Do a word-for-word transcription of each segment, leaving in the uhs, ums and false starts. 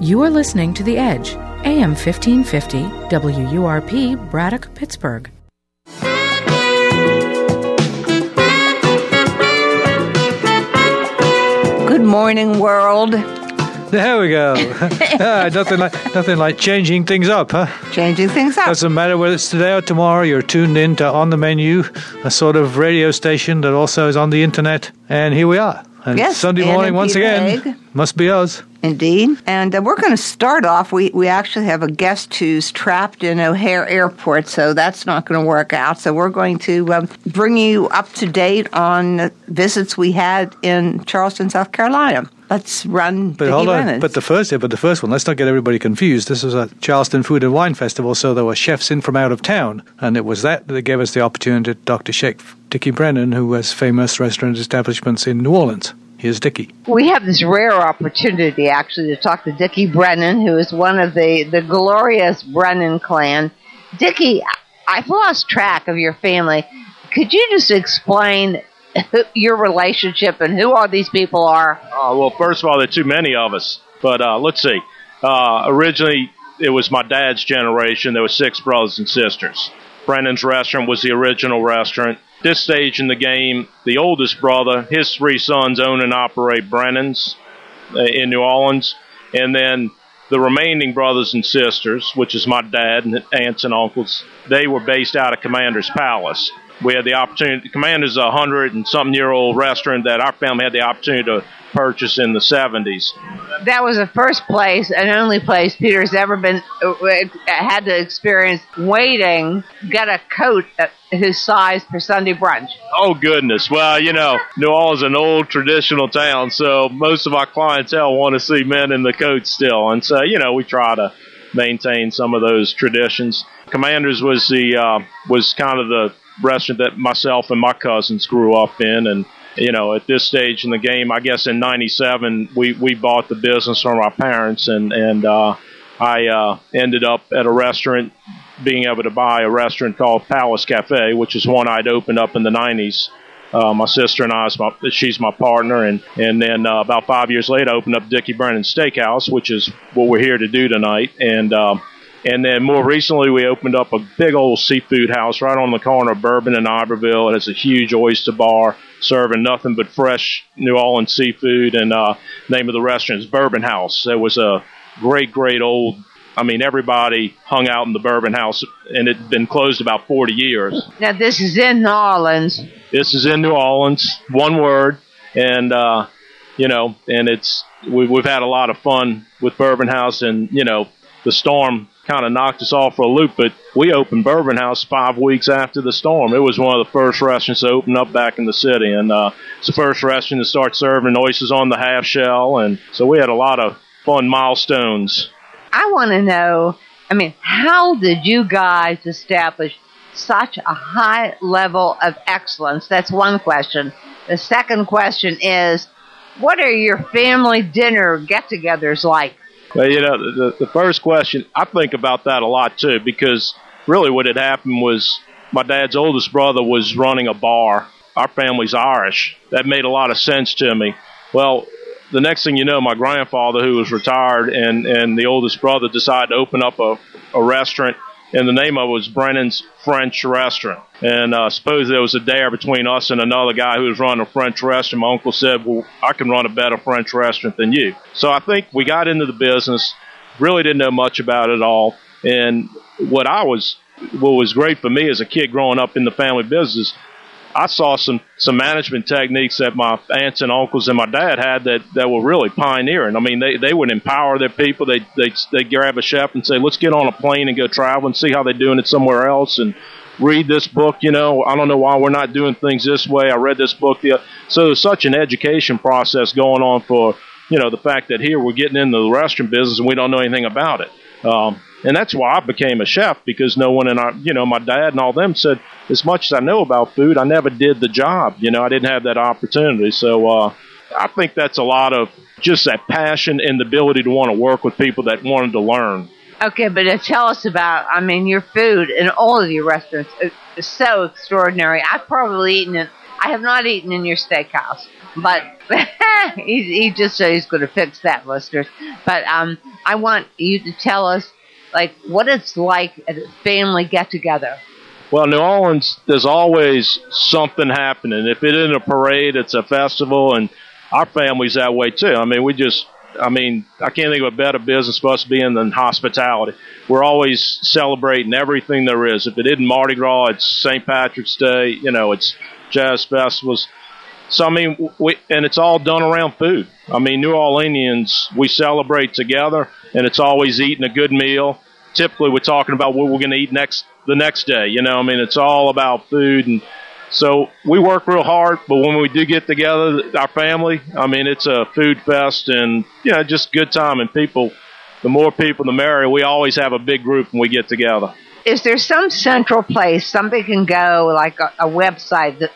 You are listening to The Edge, A M fifteen fifty, W U R P, Braddock, Pittsburgh. Good morning, world. There we go. ah, nothing like nothing like changing things up, huh? Changing things up. Doesn't matter whether it's today or tomorrow. You're tuned in to On the Menu, a sort of radio station that also is on the internet. And here we are. And yes, Sunday morning, once again, egg. Must be us. Indeed. And uh, we're going to start off. We, we actually have a guest who's trapped in O'Hare Airport, so that's not going to work out. So we're going to um, bring you up to date on visits we had in Charleston, South Carolina. Let's run. But hold on. But the first, but the first one. Let's not get everybody confused. This was a Charleston Food and Wine Festival, so there were chefs in from out of town, and it was that that gave us the opportunity to talk to Chef Dickie Brennan, who has famous restaurant establishments in New Orleans. Here's Dickie. We have this rare opportunity, actually, to talk to Dickie Brennan, who is one of the, the glorious Brennan clan. Dickie, I've lost track of your family. Could you just explain your relationship and who all these people are? Uh, well, first of all, there are too many of us. But uh, let's see. Uh, originally, it was my dad's generation. There were six brothers and sisters. Brennan's restaurant was the original restaurant. This stage in the game, the oldest brother, his three sons own and operate Brennan's uh, in New Orleans. And then the remaining brothers and sisters, which is my dad and aunts and uncles, they were based out of Commander's Palace. We had the opportunity, Commander's a hundred and something year old restaurant that our family had the opportunity to purchase in the seventies. That was the first place and only place Peter's ever been, uh, had to experience waiting, get a coat his size for Sunday brunch. Oh, goodness. Well, you know, New Orleans is an old traditional town, so most of our clientele want to see men in the coat still. And so, you know, we try to maintain some of those traditions. Commander's was the uh, was kind of the restaurant that myself and my cousins grew up in. And, you know, at this stage in the game, I guess in ninety-seven, we, we bought the business from our parents, and, and uh, I uh, ended up at a restaurant, being able to buy a restaurant called Palace Cafe, which is one I'd opened up in the nineties. Uh, my sister and I, is my, she's my partner, and, and then uh, about five years later, I opened up Dickie Brennan Steakhouse, which is what we're here to do tonight. And uh, and then more recently, we opened up a big old seafood house right on the corner of Bourbon and Iberville. It has a huge oyster bar serving nothing but fresh New Orleans seafood, and uh, name of the restaurant is Bourbon House. It was a great, great old, I mean, everybody hung out in the Bourbon House, and it had been closed about forty years. Now, this is in New Orleans. This is in New Orleans, one word, and, uh, you know, and it's, we, we've had a lot of fun with Bourbon House, and, you know, the storm kind of knocked us off for a loop, but we opened Bourbon House five weeks after the storm. It was one of the first restaurants to open up back in the city, and uh, it's the first restaurant to start serving oysters on the half shell, and so we had a lot of fun milestones. I want to know, I mean, how did you guys establish such a high level of excellence? That's one question. The second question is, what are your family dinner get-togethers like? Well, you know, the, the first question, I think about that a lot, too, because really what had happened was my dad's oldest brother was running a bar. Our family's Irish. That made a lot of sense to me. Well, the next thing you know, my grandfather, who was retired, and, and the oldest brother decided to open up a, a restaurant, and the name of it was Brennan's French Restaurant. And I uh, suppose there was a dare between us and another guy who was running a French restaurant. My uncle said, well, I can run a better French restaurant than you. So I think we got into the business, really didn't know much about it all. And what I was, what was great for me as a kid growing up in the family business, I saw some, some management techniques that my aunts and uncles and my dad had that, that were really pioneering. I mean, they, they would empower their people. They they they grab a chef and say, let's get on a plane and go travel and see how they're doing it somewhere else, and read this book. You know, I don't know why we're not doing things this way. I read this book. So there's such an education process going on for, you know, the fact that here we're getting into the restaurant business and we don't know anything about it. Um, And that's why I became a chef, because no one in our, you know, my dad and all them said, as much as I know about food, I never did the job. You know, I didn't have that opportunity. So uh, I think that's a lot of just that passion and the ability to want to work with people that wanted to learn. Okay, but uh, tell us about, I mean, your food in all of your restaurants is so extraordinary. I've probably eaten in I have not eaten in your steakhouse, but he, he just said he's going to fix that, listeners. But um, I want you to tell us, like, what it's like at a family get-together. Well, New Orleans, there's always something happening. If it isn't a parade, it's a festival, and our family's that way, too. I mean, we just, I mean, I can't think of a better business for us being than hospitality. We're always celebrating everything there is. If it isn't Mardi Gras, it's Saint Patrick's Day, you know, it's jazz festivals. So, I mean, we, and it's all done around food. I mean, New Orleanians, we celebrate together, and it's always eating a good meal. Typically, we're talking about what we're going to eat next the next day. You know, I mean, it's all about food. And so we work real hard, but when we do get together, our family, I mean, it's a food fest and, you know, just good time. And people, the more people, the merrier. We always have a big group when we get together. Is there some central place somebody can go, like a, a website that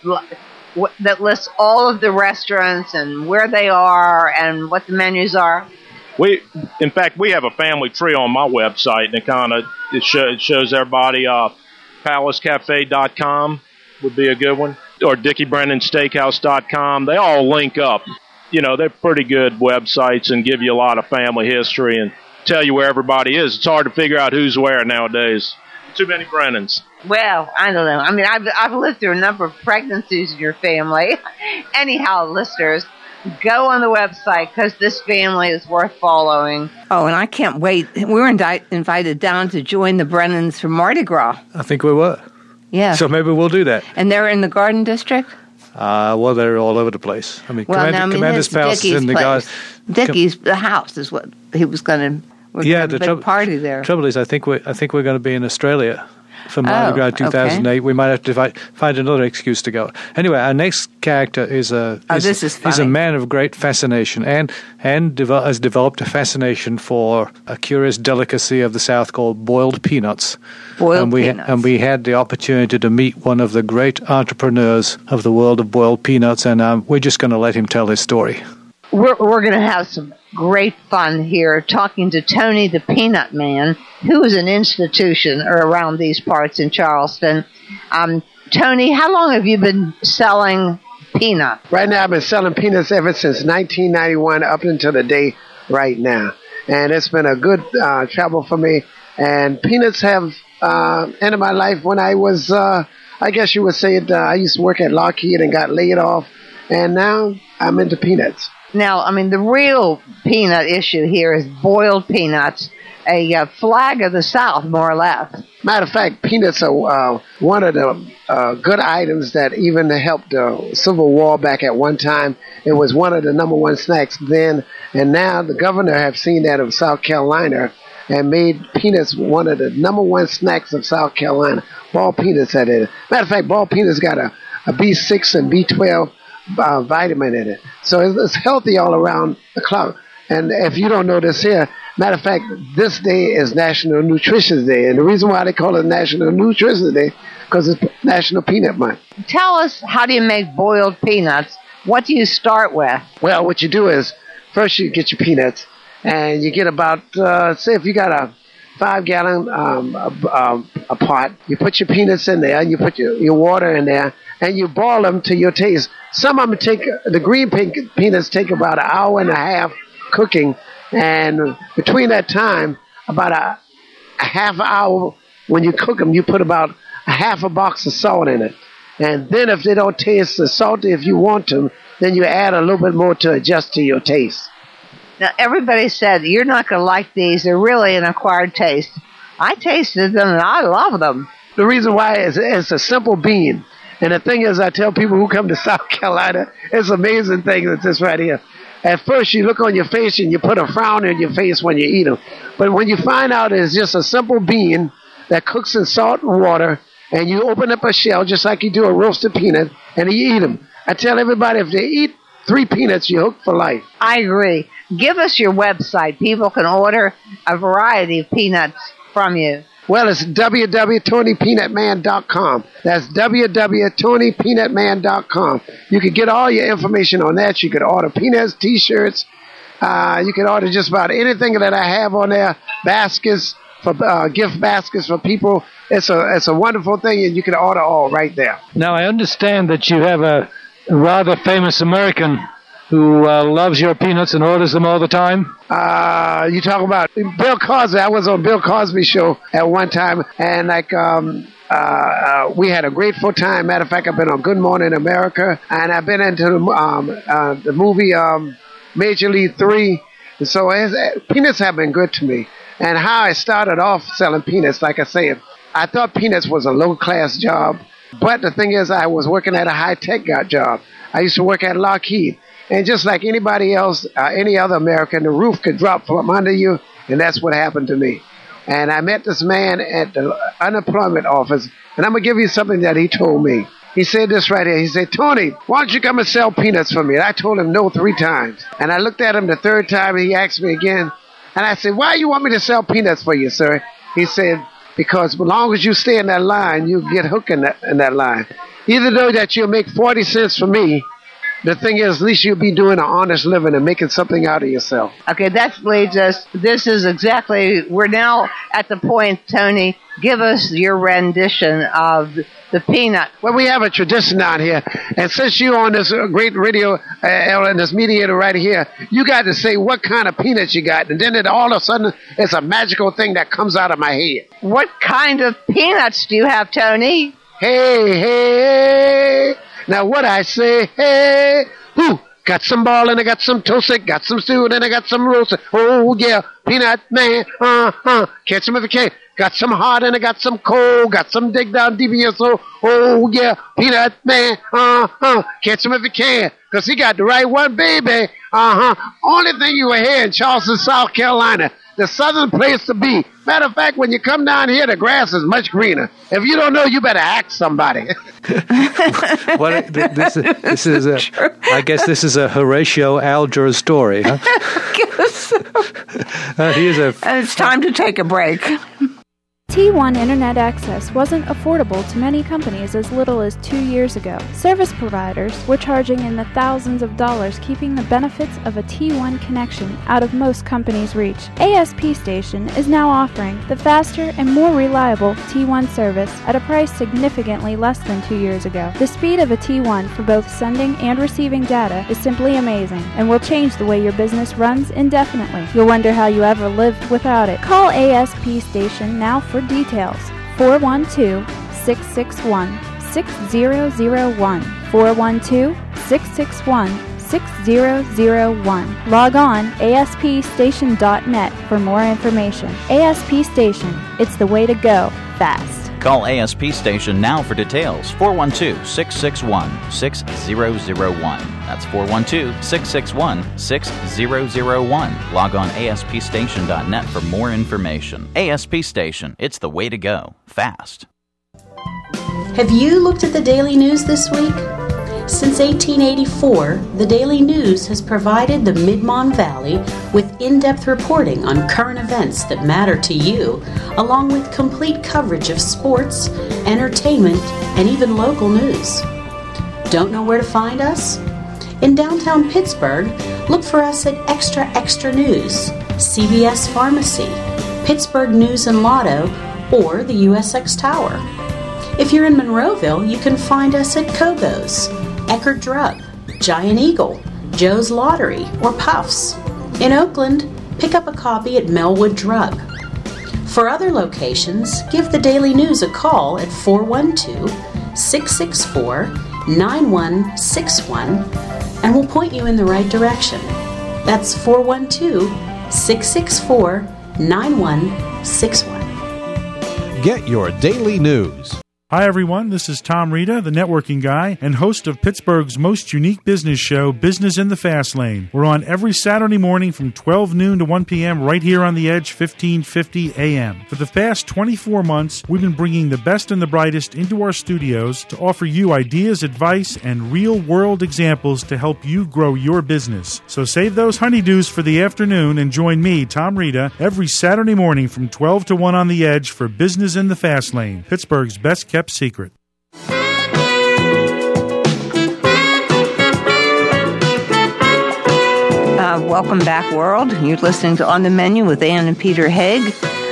that lists all of the restaurants and where they are and what the menus are? We, in fact, we have a family tree on my website, and it kind of it, show, it shows everybody. Uh, palace cafe dot com would be a good one, or Dickie Brennan Steakhouse dot com. They all link up. You know, they're pretty good websites and give you a lot of family history and tell you where everybody is. It's hard to figure out who's where nowadays. Too many Brennans. Well, I don't know. I mean, I've I've lived through a number of pregnancies in your family. Anyhow, listeners, go on the website because this family is worth following. Oh, and I can't wait. We were indi- invited down to join the Brennans for Mardi Gras. I think we were. Yeah. So maybe we'll do that. And they're in the Garden District? Uh, well, they're all over the place. I mean, well, Commander, now, I mean, Commander's Palace is in the garden. Dickie's the house is what he was going to. We're yeah, have the a big trou- party there. trouble is, I think we I think we're going to be in Australia for Mardi Oh, Gras two thousand eight. okay. We might have to find, find another excuse to go. Anyway, our next character is a Oh, is, this is he's a funny. man of great fascination and and devel- has developed a fascination for a curious delicacy of the South called boiled peanuts. Boiled and we, peanuts. And we had the opportunity to meet one of the great entrepreneurs of the world of boiled peanuts, and um, we're just going to let him tell his story. We're, we're going to have some great fun here talking to Tony the Peanut Man, who is an institution around these parts in Charleston. Um, Tony, how long have you been selling peanuts? Right now, I've been selling peanuts ever since nineteen ninety-one up until the day right now. And it's been a good uh, travel for me. And peanuts have uh, entered my life when I was, uh, I guess you would say it, uh, I used to work at Lockheed and got laid off. And now I'm into peanuts. Now, I mean, the real peanut issue here is boiled peanuts, a uh, flag of the South, more or less. Matter of fact, peanuts are uh, one of the uh, good items that even helped the Civil War back at one time. It was one of the number one snacks then, and now the governor have seen that of South Carolina and made peanuts one of the number one snacks of South Carolina. Ball peanuts at it. Matter of fact, ball peanuts got a, a B six and B twelve uh, vitamin in it. So it's, it's healthy all around the clock. And if you don't know this here, matter of fact, this day is National Nutrition Day. And the reason why they call it National Nutrition Day, because it's National Peanut Month. Tell us, how do you make boiled peanuts? What do you start with? Well, what you do is, first you get your peanuts, and you get about, uh, say if you got a five-gallon um, a, um, a pot, you put your peanuts in there, and you put your, your water in there, and you boil them to your taste. Some of them take, the green pink peanuts take about an hour and a half cooking, and between that time, about a, a half hour when you cook them, you put about a half a box of salt in it. And then if they don't taste as salty if you want to, then you add a little bit more to adjust to your taste. Now, everybody said, you're not going to like these. They're really an acquired taste. I tasted them, and I love them. The reason why is it's a simple bean. And the thing is, I tell people who come to South Carolina, it's an amazing thing that's this right here. At first, you look on your face and you put a frown on your face when you eat them. But when you find out it's just a simple bean that cooks in salt and water, and you open up a shell just like you do a roasted peanut, and you eat them. I tell everybody, if they eat three peanuts, you're hooked for life. I agree. Give us your website. People can order a variety of peanuts from you. Well, it's w w w dot tony peanut man dot com. That's w w w dot tony peanut man dot com. You can get all your information on that. You can order peanuts, T-shirts. Uh, you can order just about anything that I have on there, baskets, for uh, gift baskets for people. It's a it's a wonderful thing, and you can order all right there. Now, I understand that you have a rather famous American who uh, loves your peanuts and orders them all the time. Uh, you talk about Bill Cosby. I was on Bill Cosby show at one time, and like um, uh, uh, we had a grateful time. Matter of fact, I've been on Good Morning America, and I've been into the, um, uh, the movie um, Major League Three. And so it's, uh, peanuts have been good to me. And how I started off selling peanuts, like I said, I thought peanuts was a low-class job. But the thing is, I was working at a high-tech job. I used to work at Lockheed. And just like anybody else, uh, any other American, the roof could drop from under you, and that's what happened to me. And I met this man at the unemployment office, and I'm going to give you something that he told me. He said this right here. He said, Tony, why don't you come and sell peanuts for me? And I told him no three times. And I looked at him the third time, and he asked me again. And I said, why you want me to sell peanuts for you, sir? He said, because as long as you stay in that line, you get hooked in that, in that line. Either though that you'll make forty cents for me, the thing is, at least you'll be doing an honest living and making something out of yourself. Okay, that leads us, this is exactly, we're now at the point, Tony, give us your rendition of the peanut. Well, we have a tradition down here, and since you're on this uh, great radio, uh, and this mediator right here, you got to say what kind of peanuts you got, and then it, all of a sudden, it's a magical thing that comes out of my head. What kind of peanuts do you have, Tony? Hey, hey, now what I say, hey, whoo, got some ball and I got some toasted, got some stewed and I got some roasted. Oh yeah, peanut man, uh huh, catch 'em if you can. Got some hot and I got some cold, got some dig down D B S O. Oh yeah, peanut man, uh huh, catch 'em if you can. Cause he got the right one, baby. Uh huh. Only thing you were here in Charleston, South Carolina. The southern place to be. Matter of fact, when you come down here, the grass is much greener. If you don't know, you better ask somebody. Well, this, this is a, I guess this is a Horatio Alger story, huh? I guess so. uh, he is a. And it's time to take a break. T one Internet access wasn't affordable to many companies as little as two years ago. Service providers were charging in the thousands of dollars, keeping the benefits of a T one connection out of most companies' reach. A S P Station is now offering the faster and more reliable T one service at a price significantly less than two years ago. The speed of a T one for both sending and receiving data is simply amazing and will change the way your business runs indefinitely. You'll wonder how you ever lived without it. Call A S P Station now for details. four one two, six six one, six zero zero one. four one two, six six one, six zero zero one. Log on A S P station dot net for more information. A S P Station, it's the way to go, fast. Call A S P Station now for details. four one two, six six one, six zero zero one. That's four one two, six six one, six zero zero one. Log on A S P station dot net for more information. A S P Station, it's the way to go, fast. Have you looked at the Daily News this week? Since eighteen eighty-four, the Daily News has provided the Mid-Mon Valley with in-depth reporting on current events that matter to you, along with complete coverage of sports, entertainment, and even local news. Don't know where to find us? In downtown Pittsburgh, look for us at Extra Extra News, C B S Pharmacy, Pittsburgh News and Lotto, or the U S X Tower. If you're in Monroeville, you can find us at Kogo's, Eckerd Drug, Giant Eagle, Joe's Lottery, or Puffs. In Oakland, pick up a copy at Melwood Drug. For other locations, give the Daily News a call at four one two, six six four, nine one six one and we'll point you in the right direction. That's four one two, six six four, nine one six one. Get your Daily News. Hi, everyone. This is Tom Rita, the networking guy and host of Pittsburgh's most unique business show, Business in the Fast Lane. We're on every Saturday morning from twelve noon to one p.m. right here on the Edge, fifteen fifty a.m. For the past twenty-four months, we've been bringing the best and the brightest into our studios to offer you ideas, advice, and real-world examples to help you grow your business. So save those honeydews for the afternoon and join me, Tom Rita, every Saturday morning from twelve to one on the Edge for Business in the Fast Lane, Pittsburgh's best kept secret. Uh, welcome back, world. You're listening to On the Menu with Ann and Peter Haig.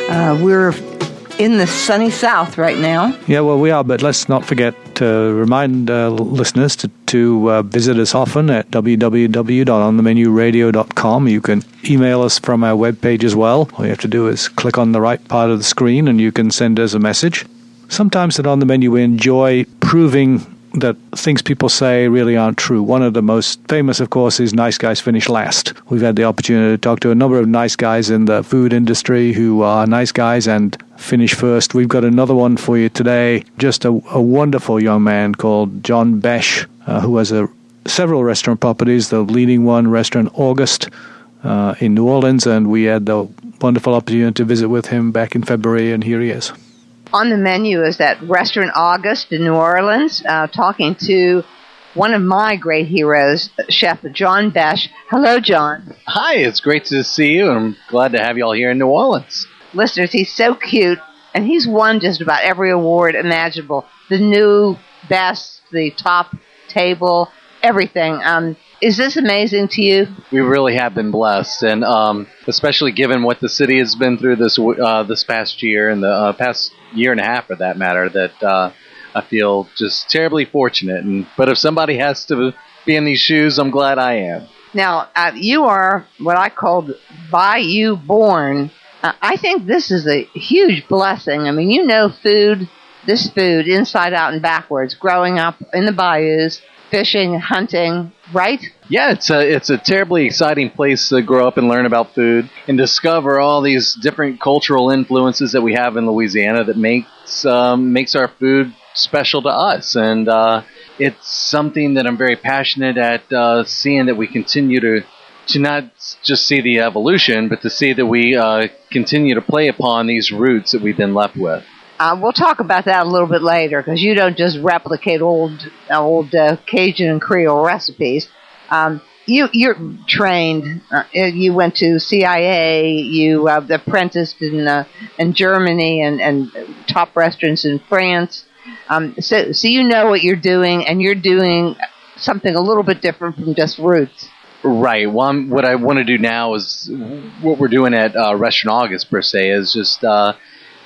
Uh, we're in the sunny South right now. Yeah, well, we are, but let's not forget to remind uh, listeners to, to uh, visit us often at w w w dot on the menu radio dot com. You can email us from our webpage as well. All you have to do is click on the right part of the screen and you can send us a message. Sometimes at On the Menu, we enjoy proving that things people say really aren't true. One of the most famous, of course, is nice guys finish last. We've had the opportunity to talk to a number of nice guys in the food industry who are nice guys and finish first. We've got another one for you today, just a, a wonderful young man called John Besh, uh, who has a, several restaurant properties, the leading one, Restaurant August, uh, in New Orleans, and we had the wonderful opportunity to visit with him back in February, and here he is. On the menu is that Restaurant August in New Orleans, uh, talking to one of my great heroes, Chef John Besh. Hello, John. Hi, it's great to see you, and I'm glad to have you all here in New Orleans. Listeners, he's so cute, and he's won just about every award imaginable. The new best, the top table, everything. Um, is this amazing to you? We really have been blessed, and um, especially given what the city has been through this uh, this past year, and the uh, past year and a half, for that matter, that uh, I feel just terribly fortunate. And but if somebody has to be in these shoes, I'm glad I am. Now, uh, you are what I called Bayou born. Uh, I think this is a huge blessing. I mean, you know food, this food, inside out and backwards, growing up in the bayous, fishing, hunting, right? Yeah, it's a it's a terribly exciting place to grow up and learn about food and discover all these different cultural influences that we have in Louisiana that makes um, makes our food special to us. And uh, it's something that I'm very passionate at uh, seeing that we continue to to not just see the evolution, but to see that we uh, continue to play upon these roots that we've been left with. Uh, we'll talk about that a little bit later, because you don't just replicate old old uh, Cajun and Creole recipes. Um, you, you're trained. Uh, you went to C I A. You uh, apprenticed in uh, in Germany and, and top restaurants in France. Um, so, so you know what you're doing, and you're doing something a little bit different from just roots. Right. Well, I'm, what I want to do now is what we're doing at uh, Restaurant August, per se, is just uh,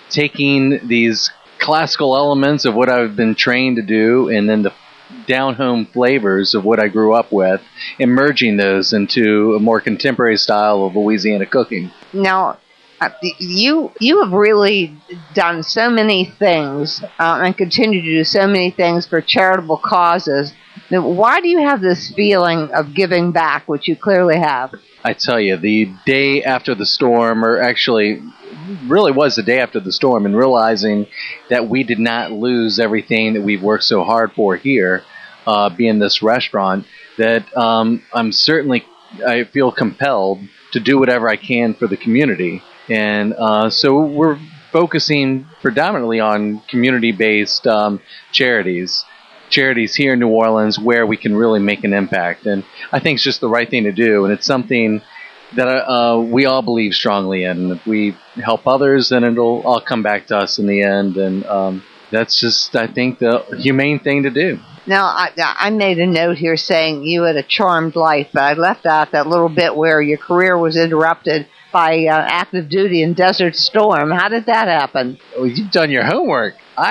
taking these classical elements of what I've been trained to do and then the down-home flavors of what I grew up with and merging those into a more contemporary style of Louisiana cooking. Now, uh, you you have really done so many things uh, and continue to do so many things for charitable causes. Now, why do you have this feeling of giving back, which you clearly have? I tell you, the day after the storm, or actually really was the day after the storm, and realizing that we did not lose everything that we've worked so hard for here, uh, being this restaurant, that um, I'm certainly, I feel compelled to do whatever I can for the community. And uh, so we're focusing predominantly on community-based um, charities. charities here in New Orleans where we can really make an impact. And I think it's just the right thing to do. And it's something that uh, we all believe strongly in. And if we help others, then it'll all come back to us in the end. And um, that's just, I think, the humane thing to do. Now, I, I made a note here saying you had a charmed life, but I left out that little bit where your career was interrupted by uh, active duty in Desert Storm. How did that happen? Well, you've done your homework.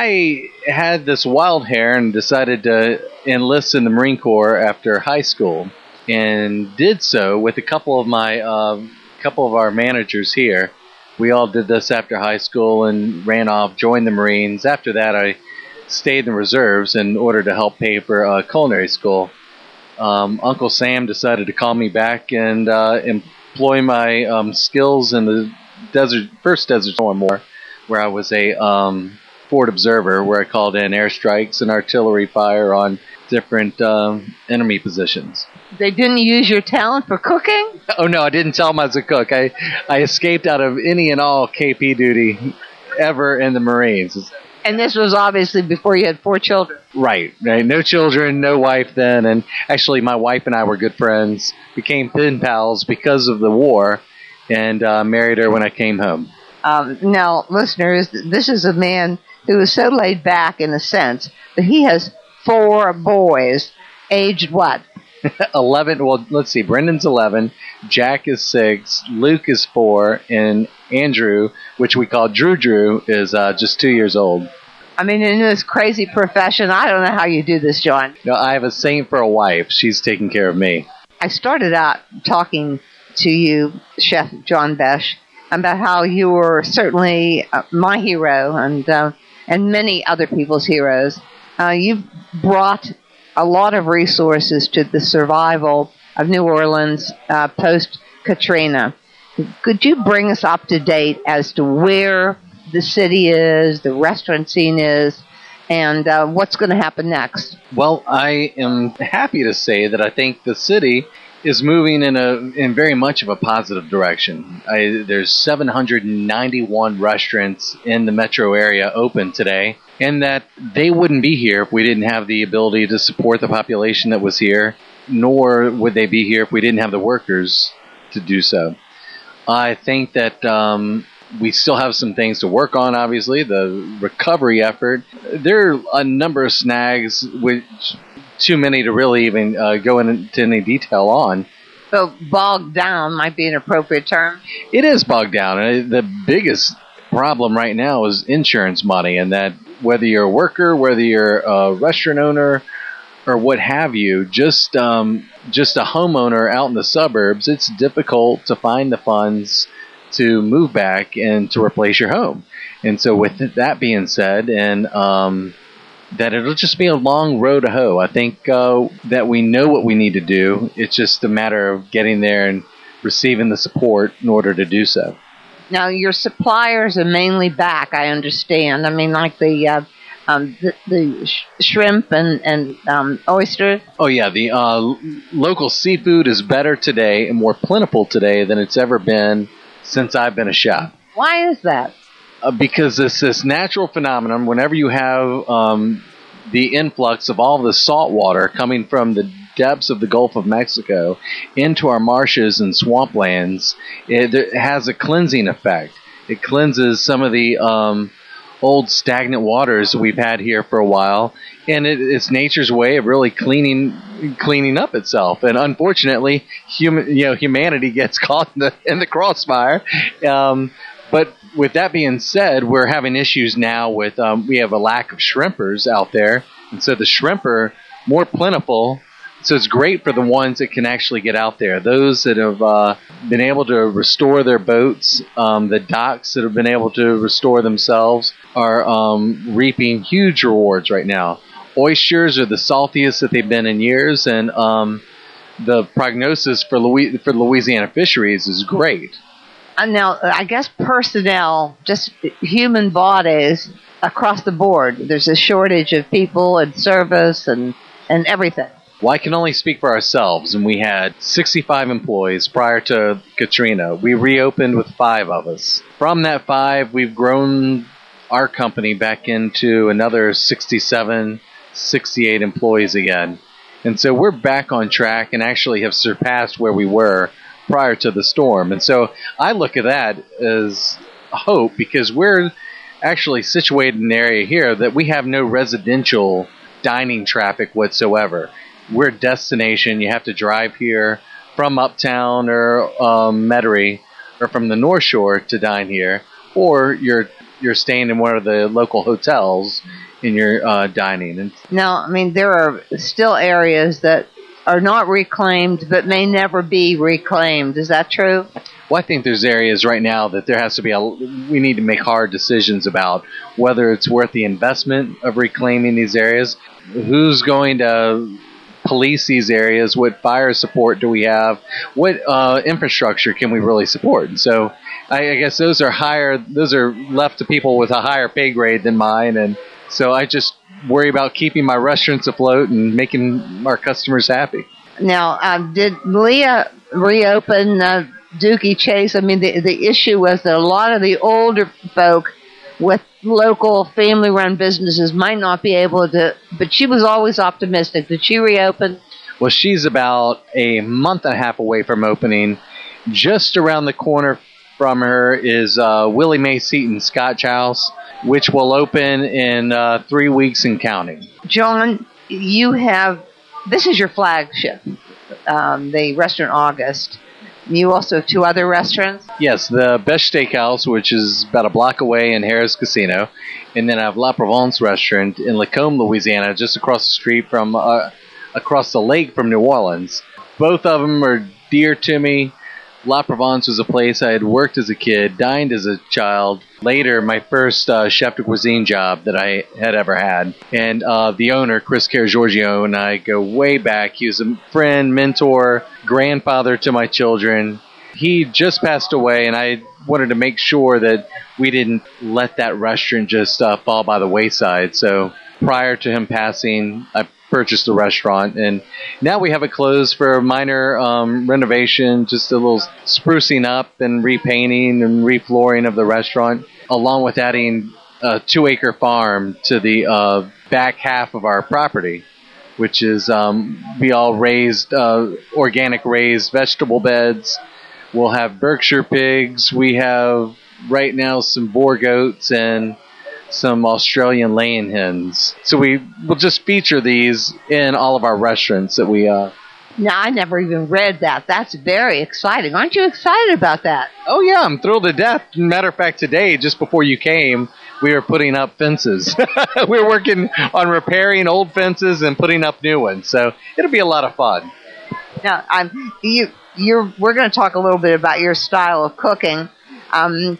I had this wild hair and decided to enlist in the Marine Corps after high school, and did so with a couple of my uh, couple of our managers here. We all did this after high school and ran off, joined the Marines. After that, I stayed in the reserves in order to help pay for uh, culinary school. Um, Uncle Sam decided to call me back and uh, employ my um, skills in the desert first Desert Storm War, where I was a um, forward observer, where I called in airstrikes and artillery fire on different um, enemy positions. They didn't use your talent for cooking? Oh, no, I didn't tell them I was a cook. I, I escaped out of any and all K P duty ever in the Marines. And this was obviously before you had four children. Right, right. No children, no wife then. And actually, my wife and I were good friends, became pen pals because of the war, and uh, married her when I came home. Um, now, listeners, this is a man who is so laid back in a sense that he has four boys, aged what? eleven, well, let's see, Brendan's eleven, Jack is six, Luke is four, and Andrew, which we call Drew Drew, is uh, just two years old. I mean, in this crazy profession, I don't know how you do this, John. No, I have a saint for a wife. She's taking care of me. I started out talking to you, Chef John Besh, about how you were certainly uh, my hero and uh, and many other people's heroes. Uh, you've brought a lot of resources to the survival of New Orleans uh, post-Katrina. Could you bring us up to date as to where the city is, the restaurant scene is, and uh, what's going to happen next? Well, I am happy to say that I think the city is moving in a in very much of a positive direction. I, there's seven hundred ninety-one restaurants in the metro area open today, and that they wouldn't be here if we didn't have the ability to support the population that was here, nor would they be here if we didn't have the workers to do so. I think that um, we still have some things to work on, obviously. The recovery effort. There are a number of snags, which too many to really even uh, go into any detail on. So bogged down might be an appropriate term. It is bogged down. And the biggest problem right now is insurance money, and that whether you're a worker, whether you're a restaurant owner, or what have you, just um, just a homeowner out in the suburbs, it's difficult to find the funds to move back and to replace your home. And so with that being said, and um, that it'll just be a long road to hoe. I think uh, that we know what we need to do. It's just a matter of getting there and receiving the support in order to do so. Now, your suppliers are mainly back, I understand. I mean, like the uh, um, the, the sh- shrimp and, and um, oysters. Oh, yeah. The uh, local seafood is better today and more plentiful today than it's ever been since I've been a chef. Why is that? Uh, because it's this natural phenomenon. Whenever you have um, the influx of all of the salt water coming from the depths of the Gulf of Mexico into our marshes and swamplands, it, it has a cleansing effect. It cleanses some of the um, old stagnant waters that we've had here for a while, and it, it's nature's way of really cleaning cleaning up itself. And unfortunately, human you know humanity gets caught in the in the crossfire. Um, but with that being said, we're having issues now with um, we have a lack of shrimpers out there, and so the shrimp are more plentiful. So it's great for the ones that can actually get out there. Those that have uh, been able to restore their boats, um, the docks that have been able to restore themselves are um, reaping huge rewards right now. Oysters are the saltiest that they've been in years, and um, the prognosis for, Louis- for Louisiana fisheries is great. And now, I guess personnel, just human bodies across the board. There's a shortage of people and service and, and everything. Well, I can only speak for ourselves, and we had sixty-five employees prior to Katrina. We reopened with five of us. From that five, we've grown our company back into another sixty-seven, sixty-eight employees again. And so we're back on track and actually have surpassed where we were prior to the storm. And so I look at that as hope, because we're actually situated in an area here that we have no residential dining traffic whatsoever. We're a destination. You have to drive here from Uptown or um, Metairie or from the North Shore to dine here, or you're you're staying in one of the local hotels and you're uh, dining. And now, I mean, there are still areas that are not reclaimed but may never be reclaimed. Is that true? Well, I think there's areas right now that there has to be a, we need to make hard decisions about whether it's worth the investment of reclaiming these areas. Who's going to police these areas? What fire support do we have? What uh, infrastructure can we really support? And so I, I guess those are higher, those are left to people with a higher pay grade than mine. And so I just worry about keeping my restaurants afloat and making our customers happy. Now, um, did Leah reopen uh, Dookie Chase? I mean, the, the issue was that a lot of the older folk with local family-run businesses might not be able to, but she was always optimistic. Did she reopen? Well, she's about a month and a half away from opening. Just around the corner from her is uh, Willie Mae Seton Scotch House, which will open in uh, three weeks and counting. John, you have, this is your flagship. um, the restaurant August. You also have two other restaurants? Yes, the Best Steakhouse, which is about a block away in Harris Casino, and then I have La Provence Restaurant in Lacombe, Louisiana, just across the street from, uh, across the lake from New Orleans. Both of them are dear to me. La Provence was a place I had worked as a kid, dined as a child. Later, my first uh, chef de cuisine job that I had ever had. And uh, the owner, Chris Caragiorgio, and I go way back. He was a friend, mentor, grandfather to my children. He just passed away, and I wanted to make sure that we didn't let that restaurant just uh, fall by the wayside. So prior to him passing, I purchased a restaurant, and now we have it closed for a minor um, renovation, just a little sprucing up and repainting and reflooring of the restaurant, along with adding a two-acre farm to the uh, back half of our property, which is um, we all raised uh, organic raised vegetable beds. We'll have Berkshire pigs. We have right now some boar goats and some Australian laying hens. So we will just feature these in all of our restaurants that we... Uh, now, I never even read that. That's very exciting. Aren't you excited about that? Oh, yeah, I'm thrilled to death. Matter of fact, today, just before you came, we were putting up fences. We were working on repairing old fences and putting up new ones. So it'll be a lot of fun. Now, um, you, you're, we're going to talk a little bit about your style of cooking. Um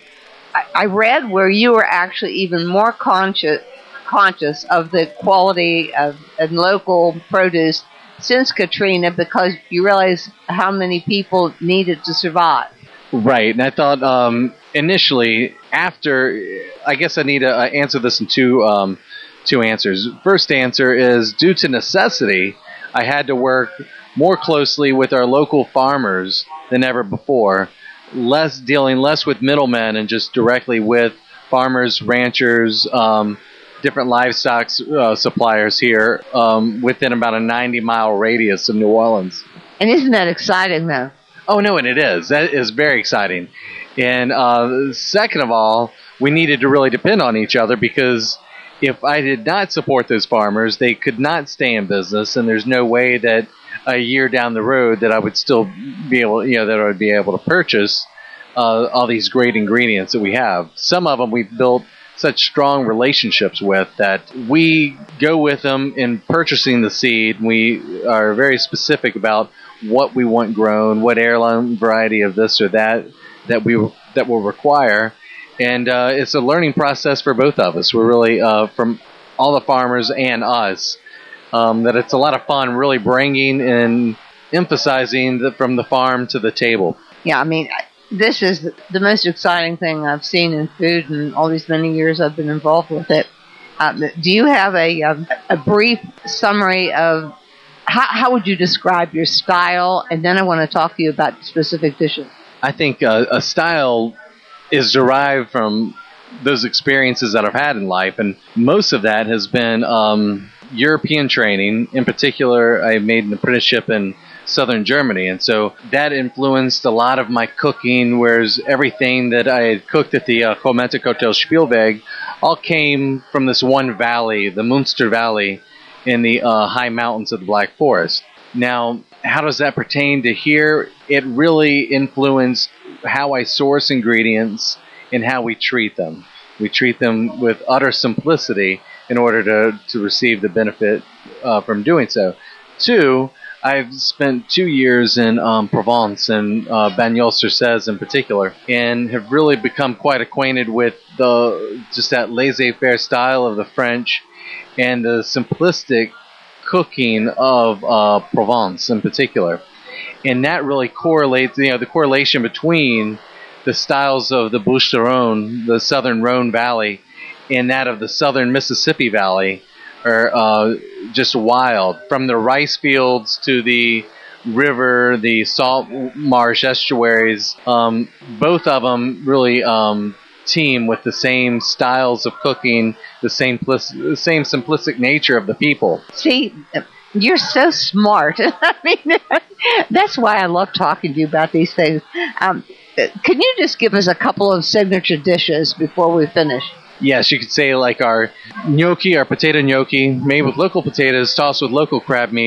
I read where you were actually even more conscious conscious of the quality of, of local produce since Katrina because you realized how many people needed to survive. Right, and I thought um, initially after, I guess I need to uh, answer this in two um, two answers. First answer is due to necessity, I had to work more closely with our local farmers than ever before. Less dealing less with middlemen and just directly with farmers, ranchers, um, different livestock uh, suppliers here um, within about a ninety mile radius of New Orleans. And isn't that exciting, though? Oh, no, and it is. That is very exciting. And uh, second of all, we needed to really depend on each other because if I did not support those farmers, they could not stay in business, and there's no way that a year down the road that I would still be able, you know, that I would be able to purchase uh, all these great ingredients that we have. Some of them we've built such strong relationships with that we go with them in purchasing the seed. We are very specific about what we want grown, what heirloom variety of this or that that we that will require, and uh, it's a learning process for both of us. We're really uh, from all the farmers and us. Um, that it's a lot of fun really bringing and emphasizing the, from the farm to the table. Yeah, I mean, this is the most exciting thing I've seen in food in all these many years I've been involved with it. Um, do you have a, a, a brief summary of how, how would you describe your style? And then I want to talk to you about specific dishes. I think uh, a style is derived from those experiences that I've had in life, and most of that has been um, European training. In particular, I made an apprenticeship in southern Germany, and so that influenced a lot of my cooking, whereas everything that I had cooked at the uh, Romantic Hotel Spielweg all came from this one valley, the Munster Valley, in the uh, high mountains of the Black Forest. Now, how does that pertain to here? It really influenced how I source ingredients and how we treat them. We treat them with utter simplicity in order to, to receive the benefit uh, from doing so. Two, I've spent two years in um, Provence and uh, Bagnols-sur-Cèze in particular, and have really become quite acquainted with the just that laissez-faire style of the French and the simplistic cooking of uh, Provence in particular. And that really correlates, you know, the correlation between the styles of the Bouches du Rhône, the southern Rhône Valley, and that of the southern Mississippi Valley are uh, just wild. From the rice fields to the river, the salt marsh estuaries, um, both of them really um, team with the same styles of cooking, the same, the same simplistic nature of the people. See, you're so smart. I mean, that's why I love talking to you about these things. Um, can you just give us a couple of signature dishes before we finish? Yes, you could say like our gnocchi, our potato gnocchi, made with local potatoes, tossed with local crab meat,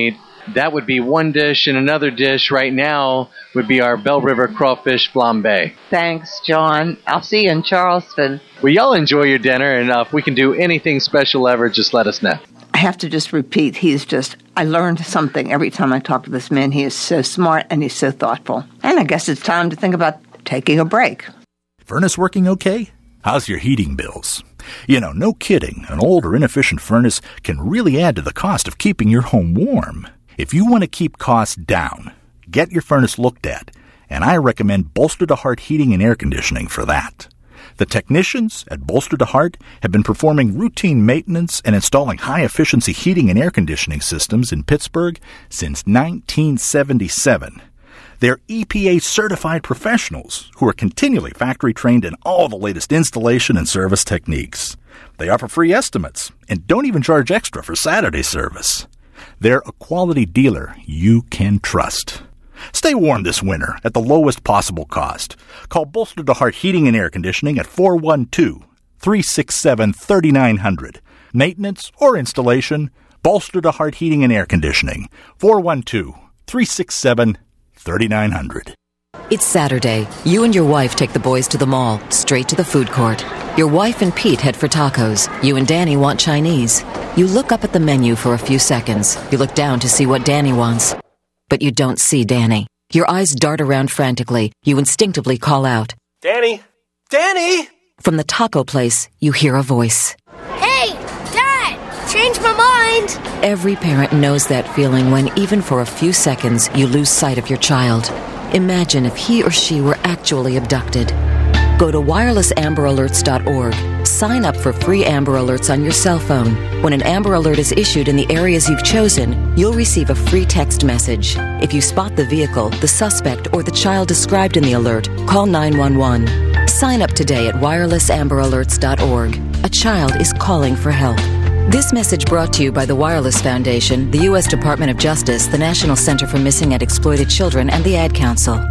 That would be one dish, and another dish right now would be our Bell River crawfish flambe. Thanks, John. I'll see you in Charleston. Well, y'all enjoy your dinner, and uh, if we can do anything special ever, just let us know. I have to just repeat, he's just, I learned something every time I talk to this man. He is so smart and he's so thoughtful. And I guess it's time to think about taking a break. Furnace working okay? How's your heating bills? You know, no kidding, an old or inefficient furnace can really add to the cost of keeping your home warm. If you want to keep costs down, get your furnace looked at, and I recommend Bolster to Heart Heating and Air Conditioning for that. The technicians at Bolster to Heart have been performing routine maintenance and installing high-efficiency heating and air conditioning systems in Pittsburgh since nineteen seventy-seven. They're E P A-certified professionals who are continually factory-trained in all the latest installation and service techniques. They offer free estimates and don't even charge extra for Saturday service. They're a quality dealer you can trust. Stay warm this winter at the lowest possible cost. Call Bolster to Heart Heating and Air Conditioning at four one two, three six seven, three nine zero zero. Maintenance or installation, Bolster to Heart Heating and Air Conditioning, four one two, three six seven, three nine zero zero. It's Saturday. You and your wife take the boys to the mall, straight to the food court. Your wife and Pete head for tacos. You and Danny want Chinese. You look up at the menu for a few seconds. You look down to see what Danny wants. But you don't see Danny. Your eyes dart around frantically. You instinctively call out, Danny! Danny! From the taco place, you hear a voice. Hey, Dad! Changed my mind! Every parent knows that feeling when, even for a few seconds, you lose sight of your child. Imagine if he or she were actually abducted. Go to wireless amber alerts dot org. Sign up for free Amber Alerts on your cell phone. When an Amber Alert is issued in the areas you've chosen, you'll receive a free text message. If you spot the vehicle, the suspect, or the child described in the alert, call nine one one. Sign up today at wireless amber alerts dot org. A child is calling for help. This message brought to you by the Wireless Foundation, the U S Department of Justice, the National Center for Missing and Exploited Children, and the Ad Council.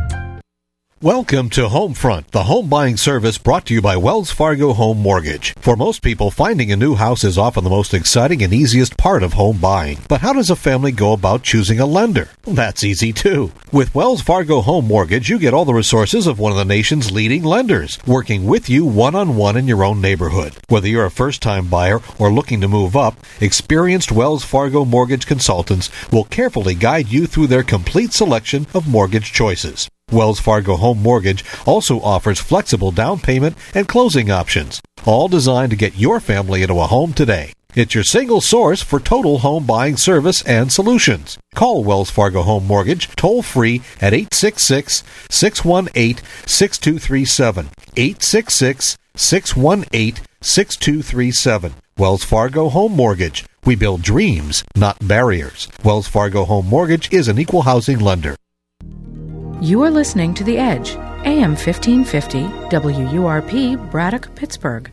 Welcome to Homefront, the home buying service brought to you by Wells Fargo Home Mortgage. For most people, finding a new house is often the most exciting and easiest part of home buying. But how does a family go about choosing a lender? That's easy too. With Wells Fargo Home Mortgage, you get all the resources of one of the nation's leading lenders, working with you one-on-one in your own neighborhood. Whether you're a first-time buyer or looking to move up, experienced Wells Fargo mortgage consultants will carefully guide you through their complete selection of mortgage choices. Wells Fargo Home Mortgage also offers flexible down payment and closing options, all designed to get your family into a home today. It's your single source for total home buying service and solutions. Call Wells Fargo Home Mortgage toll-free at eight six six, six one eight, six two three seven, eight six six, six one eight, six two three seven. Wells Fargo Home Mortgage. We build dreams, not barriers. Wells Fargo Home Mortgage is an equal housing lender. You are listening to The Edge, A M fifteen fifty, W U R P, Braddock, Pittsburgh.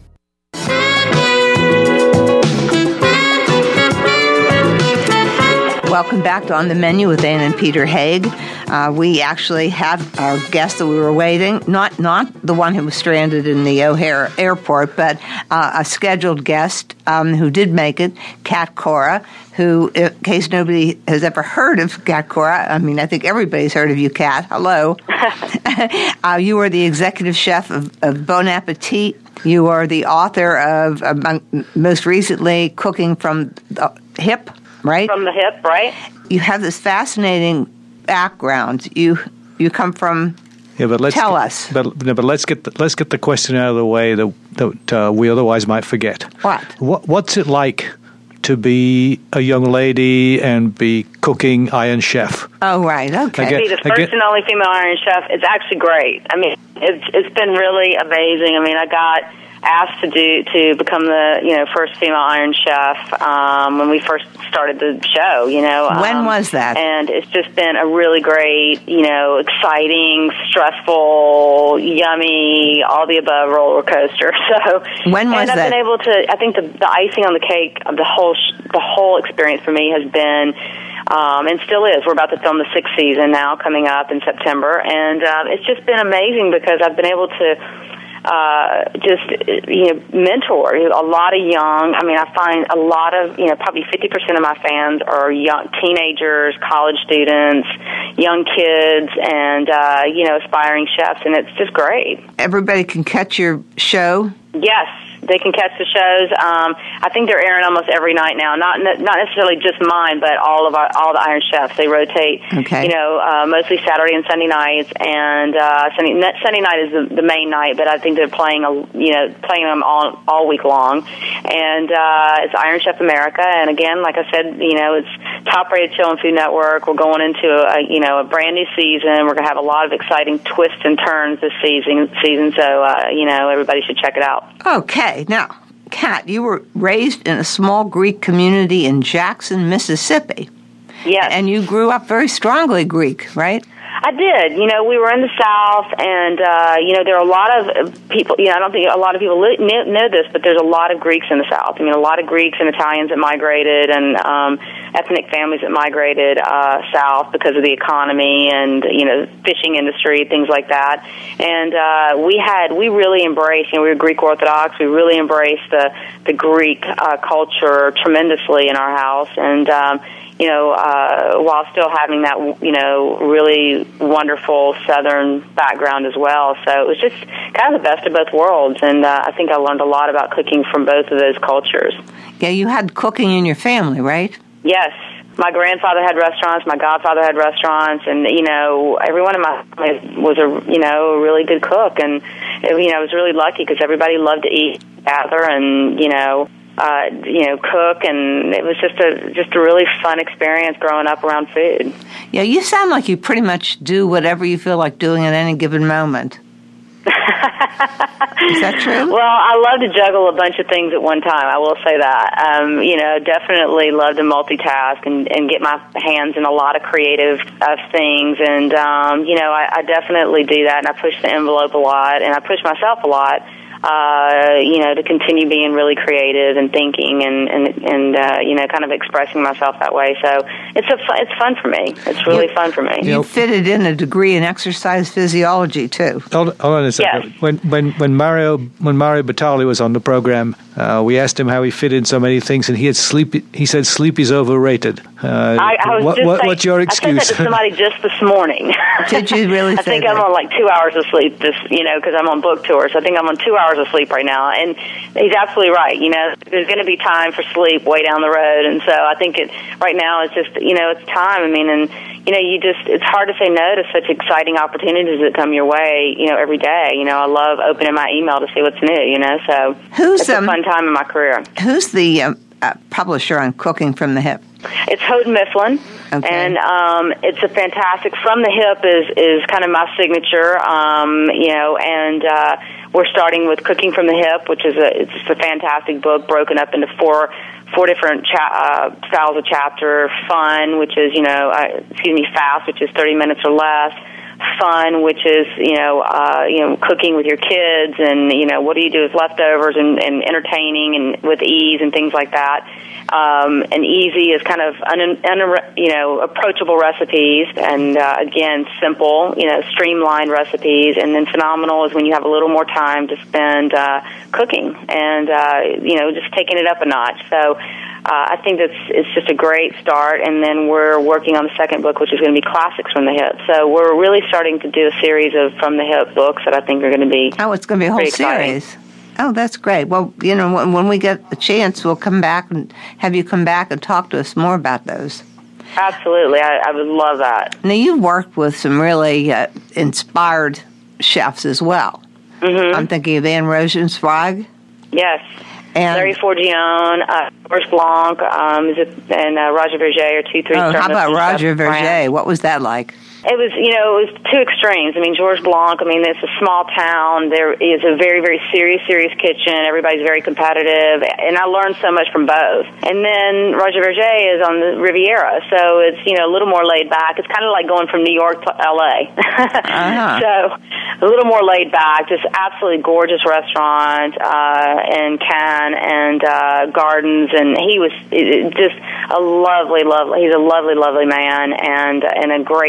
Welcome back to On the Menu with Ann and Peter Haig. Uh, we actually have our guest that we were waiting, not not the one who was stranded in the O'Hare airport, but uh, a scheduled guest um, who did make it, Kat Cora, who, in case nobody has ever heard of Kat Cora, I mean, I think everybody's heard of you, Kat. Hello. uh, you are the executive chef of, of Bon Appetit. You are the author of, among, most recently, Cooking from the Hip, right? From the Hip, right. You have this fascinating background. You you come from. Yeah, but let's tell get, us. But, no, but let's get the, let's get the question out of the way that that uh, we otherwise might forget. What? What what's it like to be a young lady and be cooking Iron Chef? Oh, right. Okay. To be the first and only female Iron Chef, it's actually great. I mean, it's it's been really amazing. I mean, I got asked to do to become the you know first female Iron Chef um, when we first started the show. You know, when um, was that? And it's just been a really great, you know, exciting, stressful, yummy, all the above roller coaster. So when was and I've that? been able to. I think the the icing on the cake of the whole sh- the whole experience for me has been. Um, and still is. We're about to film the sixth season now, coming up in September, and uh, it's just been amazing because I've been able to uh, just, you know, mentor a lot of young, I mean, I find a lot of, you know, probably fifty percent of my fans are young teenagers, college students, young kids, and, uh, you know, aspiring chefs, and it's just great. Everybody can catch your show? Yes. They can catch the shows. Um, I think they're airing almost every night now. Not not necessarily just mine, but all of our, all the Iron Chefs. They rotate. Okay. You know, uh, mostly Saturday and Sunday nights, and uh, Sunday Sunday night is the, the main night. But I think they're playing a you know playing them all all week long. And uh, it's Iron Chef America. And again, like I said, you know, it's top rated show on Food Network. We're going into a you know a brand new season. We're gonna have a lot of exciting twists and turns this season. Season. So uh, you know, everybody should check it out. Okay. Now, Kat, you were raised in a small Greek community in Jackson, Mississippi. Yes. And you grew up very strongly Greek, right? I did. You know, we were in the South, and, uh, you know, there are a lot of people, you know, I don't think a lot of people li- know this, but there's a lot of Greeks in the South. I mean, a lot of Greeks and Italians that migrated, and um, ethnic families that migrated uh, south because of the economy and, you know, fishing industry, things like that. And uh, we had, we really embraced, you know, we were Greek Orthodox, we really embraced the, the Greek uh, culture tremendously in our house, and, um, you know, uh, while still having that, you know, really wonderful Southern background as well. So it was just kind of the best of both worlds, and uh, I think I learned a lot about cooking from both of those cultures. Yeah, you had cooking in your family, right? Yes. My grandfather had restaurants, my godfather had restaurants, and, you know, everyone in my family was a, you know, a really good cook, and, you know, I was really lucky because everybody loved to eat, gather, and, you know, Uh, you know, cook, and it was just a just a really fun experience growing up around food. Yeah, you sound like you pretty much do whatever you feel like doing at any given moment. Is that true? Well, I love to juggle a bunch of things at one time. I will say that. Um, you know, definitely love to multitask and, and get my hands in a lot of creative uh, things. And, um, you know, I, I definitely do that, and I push the envelope a lot, and I push myself a lot. Uh, you know, to continue being really creative and thinking and, and, and uh, you know, kind of expressing myself that way. So it's a fun, it's fun for me. It's really you, fun for me. You fitted in a degree in exercise physiology, too. Hold, hold on a second. Yes. When, when, when, Mario, when Mario Batali was on the program, uh, we asked him how he fit in so many things, and he had sleep. He said sleep is overrated. Uh, I, I was what, just what, saying, what's your excuse? I said that to somebody just this morning. Did you really I say think that? I'm on like two hours of sleep, this, you know, because I'm on book tour, so I think I'm on two hours of sleep right now. And he's absolutely right. You know, there's going to be time for sleep way down the road, and so I think it right now it's just, you know, it's time. I mean, and you know, you just it's hard to say no to such exciting opportunities that come your way, you know, every day. You know, I love opening my email to see what's new. You know, so who's it's um, a fun time in my career. Who's the uh, uh, publisher on Cooking from the Hip? It's Houghton Mifflin, okay. and um, it's a fantastic. From the Hip is is kind of my signature, um, you know, and uh, we're starting with Cooking from the Hip, which is a it's just a fantastic book broken up into four four different cha- uh, styles of chapter. Fun, which is you know, uh, excuse me, fast, which is thirty minutes or less. Fun, which is you know, uh, you know, cooking with your kids, and you know, what do you do with leftovers, and, and entertaining, and with ease, and things like that. Um, and easy is kind of un, un, you know approachable recipes, and uh, again simple, you know, streamlined recipes. And then phenomenal is when you have a little more time to spend uh, cooking, and uh, you know, just taking it up a notch. So. Uh, I think that's it's just a great start, and then we're working on the second book, which is going to be Classics from the Hip. So we're really starting to do a series of From the Hip books that I think are going to be oh, it's going to be a whole series. Oh, that's great. Well, you know, when, when we get a chance, we'll come back and have you come back and talk to us more about those. Absolutely, I, I would love that. Now, you've worked with some really uh, inspired chefs as well. Mm-hmm. I'm thinking of Anne Rosenzweig. Yes. And Larry Forgione, uh, Georges Blanc, um, and uh, Roger Verger are two, three. Oh, how about Roger Verger? What was that like? It was, you know, it was two extremes. I mean, Georges Blanc, I mean, it's a small town. There is a very, very serious, serious kitchen. Everybody's very competitive. And I learned so much from both. And then Roger Verger is on the Riviera. So it's, you know, a little more laid back. It's kind of like going from New York to L A Uh-huh. So a little more laid back, just absolutely gorgeous restaurant uh, in Cannes and uh, gardens. And he was just a lovely, lovely, he's a lovely, lovely man and, and a great chef.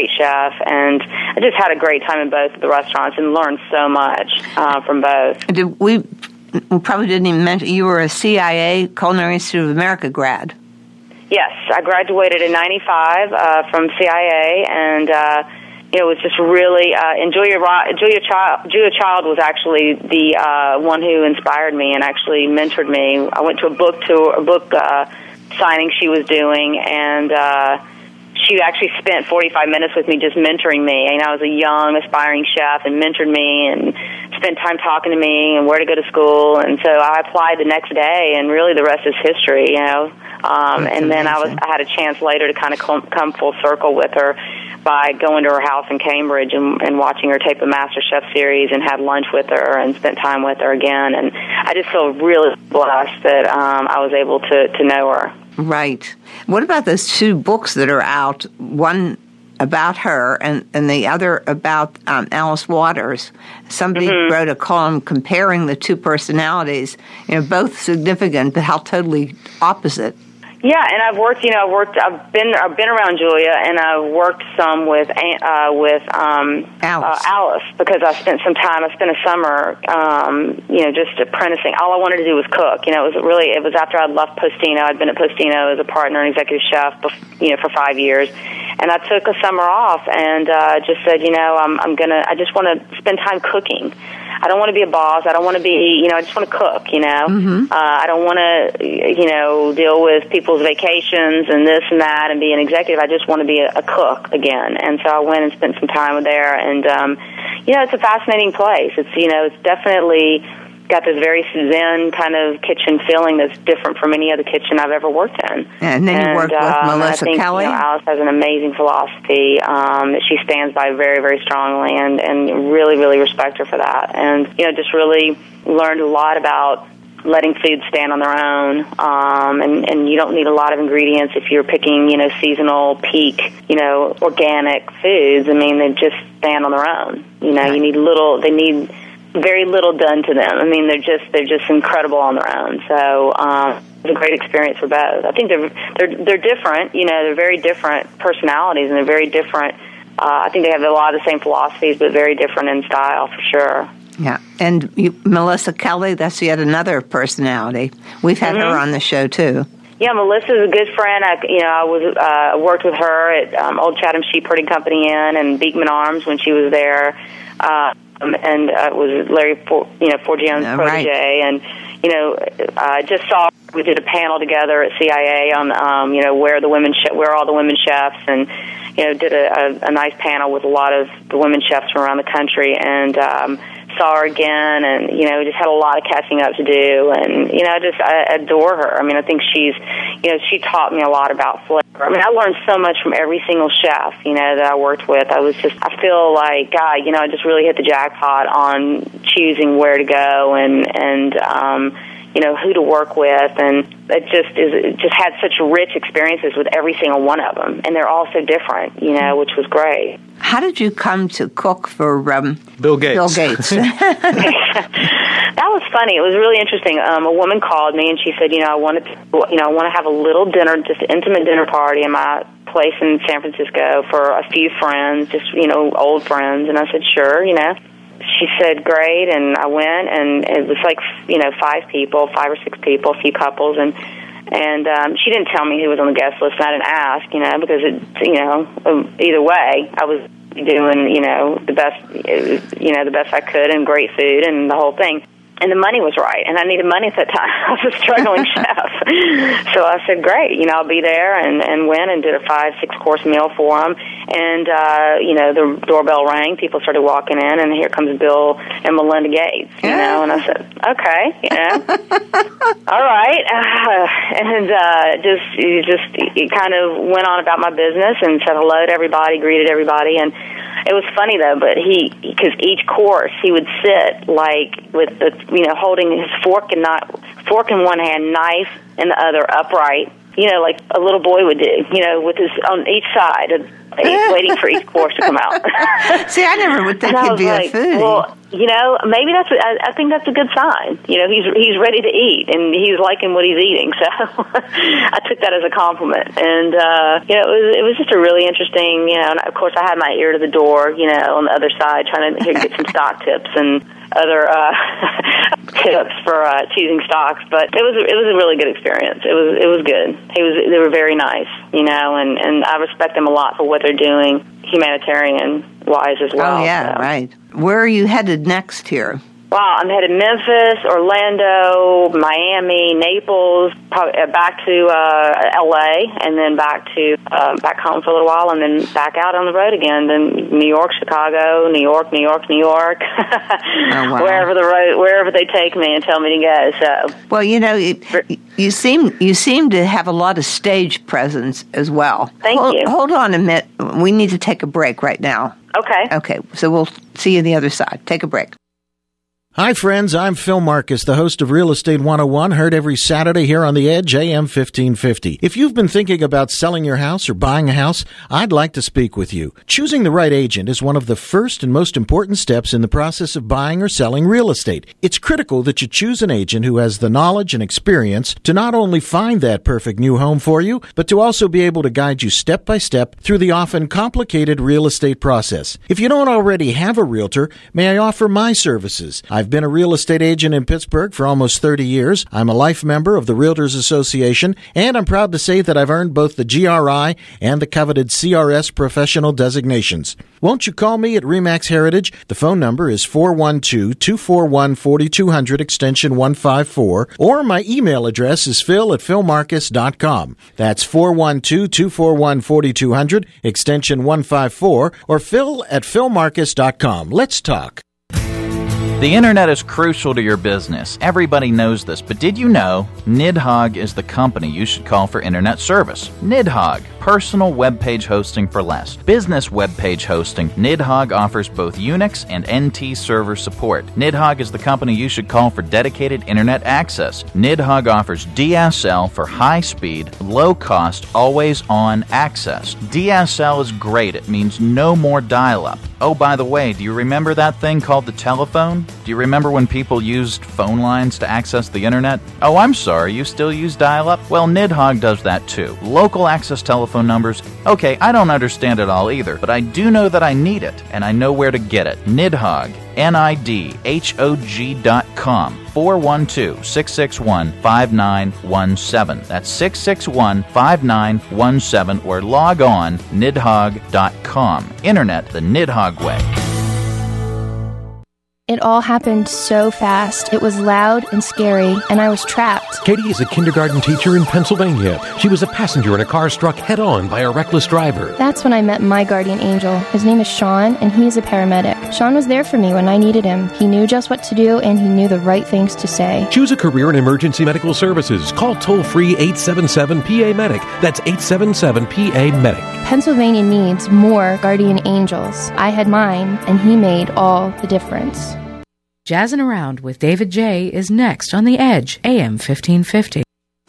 chef, and I just had a great time in both of the restaurants and learned so much uh, from both. Did we, we probably didn't even mention, you were a C I A, Culinary Institute of America grad. Yes, I graduated in ninety-five uh, from C I A, and uh, you know, it was just really uh, and Julia Julia Child. Julia Child was actually the uh, one who inspired me and actually mentored me. I went to a book tour, a book uh, signing she was doing, and uh, she actually spent forty-five minutes with me just mentoring me. And I was a young, aspiring chef, and mentored me and spent time talking to me and where to go to school. And so I applied the next day, and really the rest is history, you know. Um, and then I was I had a chance later to kind of come, come full circle with her by going to her house in Cambridge and, and watching her tape the MasterChef series, and had lunch with her and spent time with her again. And I just feel really blessed that um, I was able to, to know her. Right. What about those two books that are out? One about her and, and the other about um, Alice Waters. Somebody mm-hmm. wrote a column comparing the two personalities, you know, both significant, but how totally opposite. Yeah, and I've worked. You know, I've worked. I've been. I've been around Julia, and I've worked some with uh, with um, Alice. Uh, Alice because I spent some time. I spent a summer, um, you know, just apprenticing. All I wanted to do was cook. You know, it was really. It was after I'd left Postino. I'd been at Postino as a partner and executive chef, you know, for five years, and I took a summer off and uh, just said, you know, I'm. I'm gonna. I just want to spend time cooking. I don't want to be a boss. I don't want to be, you know, I just want to cook, you know. Mm-hmm. Uh, I don't want to, you know, deal with people's vacations and this and that and be an executive. I just want to be a, a cook again. And so I went and spent some time there. And, um, you know, it's a fascinating place. It's, you know, it's definitely got this very zen kind of kitchen feeling that's different from any other kitchen I've ever worked in. And then you and, worked with um, Melissa I think, Kelly. You know, Alice has an amazing philosophy um, that she stands by very, very strongly, and, and really, really respect her for that. And, you know, just really learned a lot about letting food stand on their own, um, and, and you don't need a lot of ingredients if you're picking, you know, seasonal, peak, you know, organic foods. I mean, they just stand on their own. You know, right. you need little, they need very little done to them. I mean, they're just they're just incredible on their own. So um, it's a great experience for both. I think they're they're they're different. You know, they're very different personalities, and they're very different. Uh, I think they have a lot of the same philosophies, but very different in style for sure. Yeah, and you, Melissa Kelly, that's yet another personality. We've had mm-hmm. her on the show too. Yeah, Melissa's a good friend. I, you know, I was uh, worked with her at um, Old Chatham Sheep Herding Company Inn and Beekman Arms when she was there. Uh, Um, and uh, it was Larry, For, you know, Forgione's uh, protege, right. and you know, I uh, just saw we did a panel together at C I A on, um, you know, where the women, che- where all the women chefs, and you know, did a, a, a nice panel with a lot of the women chefs from around the country, and um, saw her again, and you know, just had a lot of catching up to do, and you know, I just I adore her. I mean, I think she's, you know, she taught me a lot about flavor. I mean, I learned so much from every single chef, you know, that I worked with. I was just, I feel like, God, you know, I just really hit the jackpot on choosing where to go and, and, um, you know, who to work with. And it just is, it just had such rich experiences with every single one of them. And they're all so different, you know, which was great. How did you come to cook for um, Bill Gates? Bill Gates. That was funny. It was really interesting. Um, a woman called me and she said, you know, I wanted to, you know, I want to have a little dinner, just an intimate dinner party in my place in San Francisco for a few friends, just, you know, old friends. And I said, sure, you know. She said, great. And I went, and it was like, you know, five people, five or six people, a few couples. And And um, she didn't tell me who was on the guest list, and I didn't ask, you know, because, it, you know, either way, I was doing, you know, the best, you know, the best I could, and great food and the whole thing. And the money was right, and I needed money at that time. I was a struggling chef. So I said, great, you know, I'll be there, and, and went and did a five, six-course meal for them. And, uh, you know, the doorbell rang, people started walking in, and here comes Bill and Melinda Gates, you know, and I said, okay, you know, all right. Uh, and uh, just, you just you kind of went on about my business and said hello to everybody, greeted everybody, and it was funny, though, but he, because each course he would sit, like, with the, you know, holding his fork and not, fork in one hand, knife in the other, upright, you know, like a little boy would do, you know, with his, on each side, of, waiting for each course to come out. See, I never would think he'd be like, a foodie. Well, You know, maybe that's. I, I think that's a good sign. You know, he's he's ready to eat, and he's liking what he's eating. So I took that as a compliment, and uh, you know, it was it was just a really interesting. You know, and of course, I had my ear to the door. You know, on the other side, trying to get some stock tips and other uh, tips for uh, choosing stocks. But it was it was a really good experience. It was it was good. He was they were very nice. You know, and and I respect them a lot for what they're doing, humanitarian wise as well. Oh yeah, so. Right. Where are you headed next here? Wow, I'm headed Memphis, Orlando, Miami, Naples, probably back to uh, L A, and then back to uh, back home for a little while, and then back out on the road again. Then New York, Chicago, New York, New York, New York, oh, wow. wherever the road, wherever they take me and tell me to go. So, well, you know, it, you seem you seem to have a lot of stage presence as well. Thank hold, you. Hold on a minute. We need to take a break right now. Okay. Okay. So we'll see you on the other side. Take a break. Hi, friends. I'm Phil Marcus, the host of Real Estate one oh one, heard every Saturday here on The Edge, A M fifteen fifty. If you've been thinking about selling your house or buying a house, I'd like to speak with you. Choosing the right agent is one of the first and most important steps in the process of buying or selling real estate. It's critical that you choose an agent who has the knowledge and experience to not only find that perfect new home for you, but to also be able to guide you step by step through the often complicated real estate process. If you don't already have a realtor, may I offer my services? I've I've been a real estate agent in Pittsburgh for almost thirty years. I'm a life member of the Realtors Association, and I'm proud to say that I've earned both the G R I and the coveted C R S professional designations. Won't you call me at RE/MAX Heritage? The phone number is four one two, two four one, four two zero zero, extension one five four, or my email address is phil at phil marcus dot com. That's four one two, two four one, four two zero zero, extension one five four, or phil at phil marcus dot com. Let's talk. The internet is crucial to your business. Everybody knows this, but did you know Nidhogg is the company you should call for internet service? Nidhogg, personal web page hosting for less. Business web page hosting. Nidhogg offers both Unix and N T server support. Nidhogg is the company you should call for dedicated internet access. Nidhogg offers D S L for high-speed, low-cost, always-on access. D S L is great. It means no more dial-up. Oh, by the way, do you remember that thing called the telephone? Do you remember when people used phone lines to access the internet? Oh, I'm sorry, you still use dial-up? Well, Nidhogg does that too. Local access telephone numbers. Okay, I don't understand it all either, but I do know that I need it, and I know where to get it. Nidhogg, N I D H O G dot com, four one two, six six one, five nine one seven. That's six six one, five nine one seven, or log on nidhogg dot com. Internet the Nidhogg way. It all happened so fast. It was loud and scary, and I was trapped. Katie is a kindergarten teacher in Pennsylvania. She was a passenger in a car struck head-on by a reckless driver. That's when I met my guardian angel. His name is Sean, and he's a paramedic. Sean was there for me when I needed him. He knew just what to do, and he knew the right things to say. Choose a career in emergency medical services. Call toll-free eight seven seven P A medic. That's eight seven seven P A medic. Pennsylvania needs more guardian angels. I had mine, and he made all the difference. Jazzin' Around with David J. is next on The Edge, A M fifteen fifty.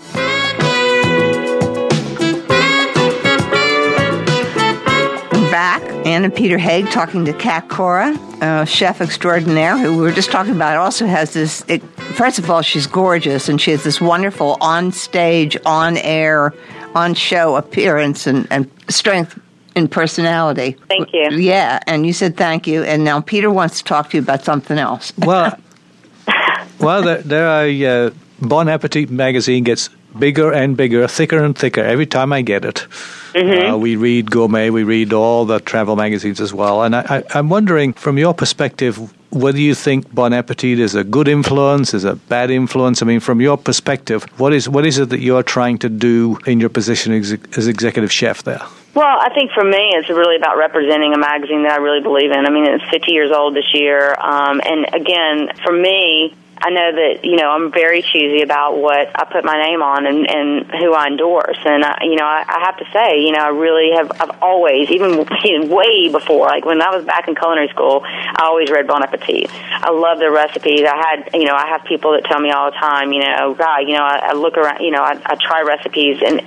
Back, Ann and Peter Haig talking to Kat Cora, uh, chef extraordinaire, who we were just talking about, also has this, it, first of all, she's gorgeous, and she has this wonderful on-stage, on-air, on-show appearance and, and strength in personality. Thank you. Yeah, and you said thank you, and now Peter wants to talk to you about something else. Well, well, there, there are, uh, Bon Appetit magazine gets bigger and bigger, thicker and thicker every time I get it. Mm-hmm. Uh, we read Gourmet, we read all the travel magazines as well, and I, I, I'm wondering, from your perspective, whether you think Bon Appetit is a good influence, is a bad influence. I mean, from your perspective, what is what is it that you're trying to do in your position as, as executive chef there? Well, I think for me, it's really about representing a magazine that I really believe in. I mean, it's fifty years old this year, um, and again, for me, I know that, you know, I'm very choosy about what I put my name on and, and who I endorse. And, I, you know, I, I have to say, you know, I really have, I've always, even way before, like when I was back in culinary school, I always read Bon Appetit. I love their recipes. I had, you know, I have people that tell me all the time, you know, God, you know, I, I look around, you know, I, I try recipes, and, and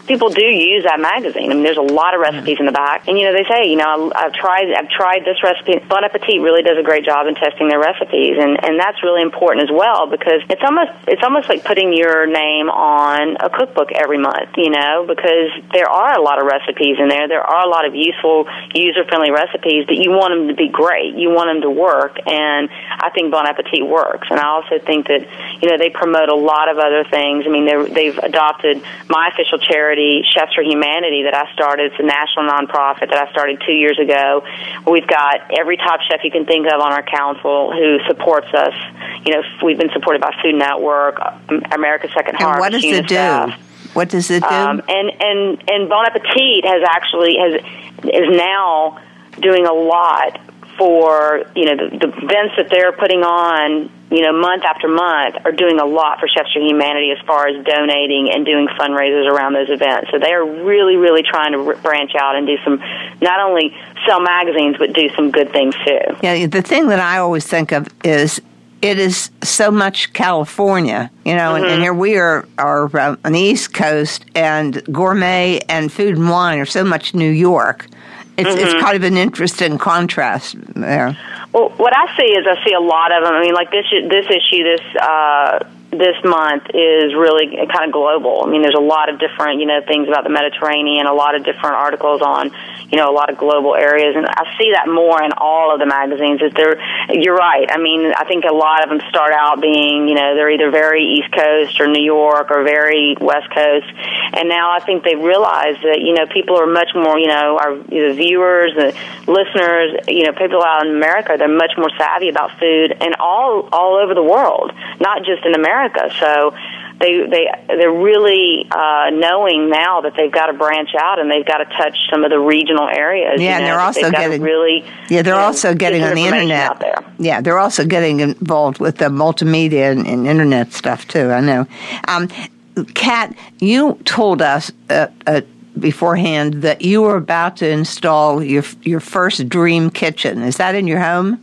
people do use that magazine. I mean, there's a lot of recipes in the back, and you know, they say, you know, I've tried, I've tried this recipe. Bon Appetit really does a great job in testing their recipes, and and that's really important as well, because it's almost it's almost like putting your name on a cookbook every month, you know, because there are a lot of recipes in there. There are a lot of useful, user-friendly recipes, but you want them to be great. You want them to work, and I think Bon Appetit works. And I also think that, you know, they promote a lot of other things. I mean, they've adopted my official charity, Chefs for Humanity, that I started. It's a national nonprofit that I started two years ago. We've got every top chef you can think of on our council who supports us. You know, we've been supported by Food Network, America's Second Harvest. And what does it do? What does it do? Um, and, and, and Bon Appetit has actually has is now doing a lot for, you know, the, the events that they're putting on, you know, month after month, are doing a lot for Chefs for Humanity as far as donating and doing fundraisers around those events. So they are really, really trying to branch out and do some, not only sell magazines, but do some good things too. Yeah, the thing that I always think of is it is so much California, you know, mm-hmm. and, and here we are, are uh, on the East Coast, and gourmet and food and wine are so much New York. It's, mm-hmm. it's kind of an interesting contrast there. Well, what I see is I see a lot of them. I mean, like this this issue this uh, this month is really kind of global. I mean, there's a lot of different, you know, things about the Mediterranean, a lot of different articles on, you know, a lot of global areas, and I see that more in all of the magazines. Is there? You're right. I mean, I think a lot of them start out being, you know, they're either very East Coast or New York or very West Coast, and now I think they realize that, you know, people are much more, you know, our the viewers, the listeners, you know, people out in America, they're much more savvy about food, and all all over the world, not just in America. So they they they're really uh, knowing now that they've got to branch out and they've got to touch some of the regional areas. Yeah, you know, and they're also getting really. Yeah, they're you know, also getting on the internet. Out there. Yeah, they're also getting involved with the multimedia and, and internet stuff too. I know. Um, Kat, you told us uh, uh, beforehand that you were about to install your your first dream kitchen. Is that in your home?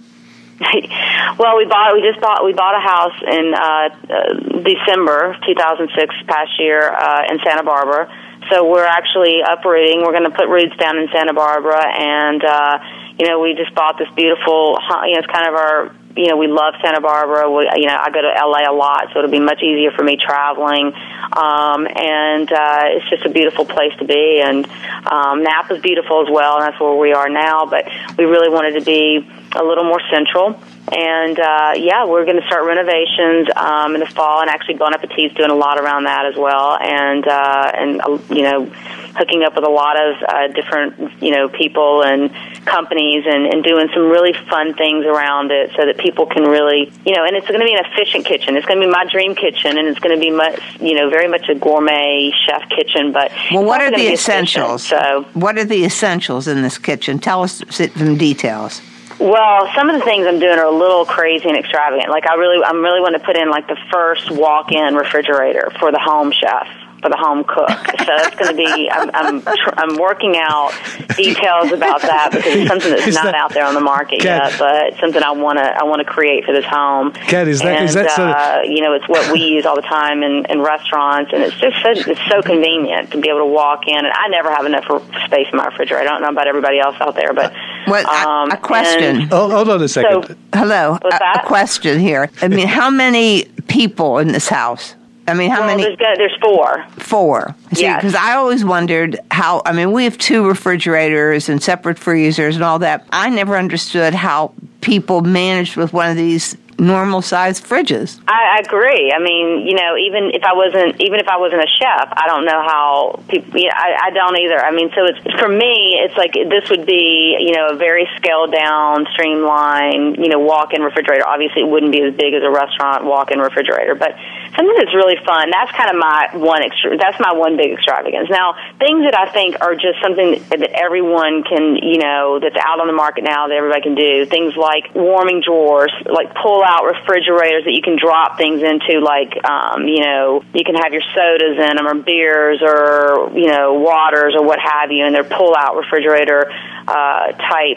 Well, we bought. We just bought. We bought a house in uh, uh, December two thousand six, past year, uh, in Santa Barbara. So we're actually uprooting. We're going to put roots down in Santa Barbara, and uh, you know, we just bought this beautiful. You know, it's kind of our. You know, we love Santa Barbara. We, you know, I go to L A a lot, so it'll be much easier for me traveling. Um, and uh, it's just a beautiful place to be. And um, Napa's beautiful as well, and that's where we are now. But we really wanted to be a little more central. And, uh, yeah, we're going to start renovations um, in the fall, and actually Bon Appetit's doing a lot around that as well. And, uh, and uh, you know, hooking up with a lot of uh, different, you know, people and companies and, and doing some really fun things around it so that people can really, you know, and it's going to be an efficient kitchen. It's going to be my dream kitchen, and it's going to be much, you know, very much a gourmet chef kitchen. But well, what are the essentials? So, what are the essentials in this kitchen? Tell us some details. Well, some of the things I'm doing are a little crazy and extravagant. Like I really, I'm really want to put in like the first walk-in refrigerator for the home chef, for the home cook. So that's going to be. I'm, I'm, tr- I'm working out details about that because it's something that's is not that, out there on the market Kat, yet, but it's something I want to. I want to create for this home. Kat, is that and, is that so? Uh, you know, it's what we use all the time in, in restaurants, and it's just so, it's so convenient to be able to walk in. And I never have enough space in my refrigerator. I don't know about everybody else out there, but. What, um, a question. Oh, hold on a second. So, Hello. What's that? A question here. I mean, how many people in this house? I mean, how well, many? There's, there's four. Four. See, yes. Because I always wondered how, I mean, we have two refrigerators and separate freezers and all that. I never understood how people managed with one of these normal-sized fridges. I agree. I mean, you know, even if I wasn't, even if I wasn't a chef, I don't know how people. Yeah, I, I don't either. I mean, so it's for me. It's like this would be, you know, a very scaled down, streamlined, you know, walk-in refrigerator. Obviously, it wouldn't be as big as a restaurant walk-in refrigerator, but something that's really fun. That's kind of my one. Extra, that's my one big extravagance. Now, things that I think are just something that, that everyone can, you know, that's out on the market now that everybody can do. Things like warming drawers, like pull out refrigerators that you can drop things into, like, um, you know, you can have your sodas in them or beers or, you know, waters or what have you, and they're pull-out refrigerator uh, type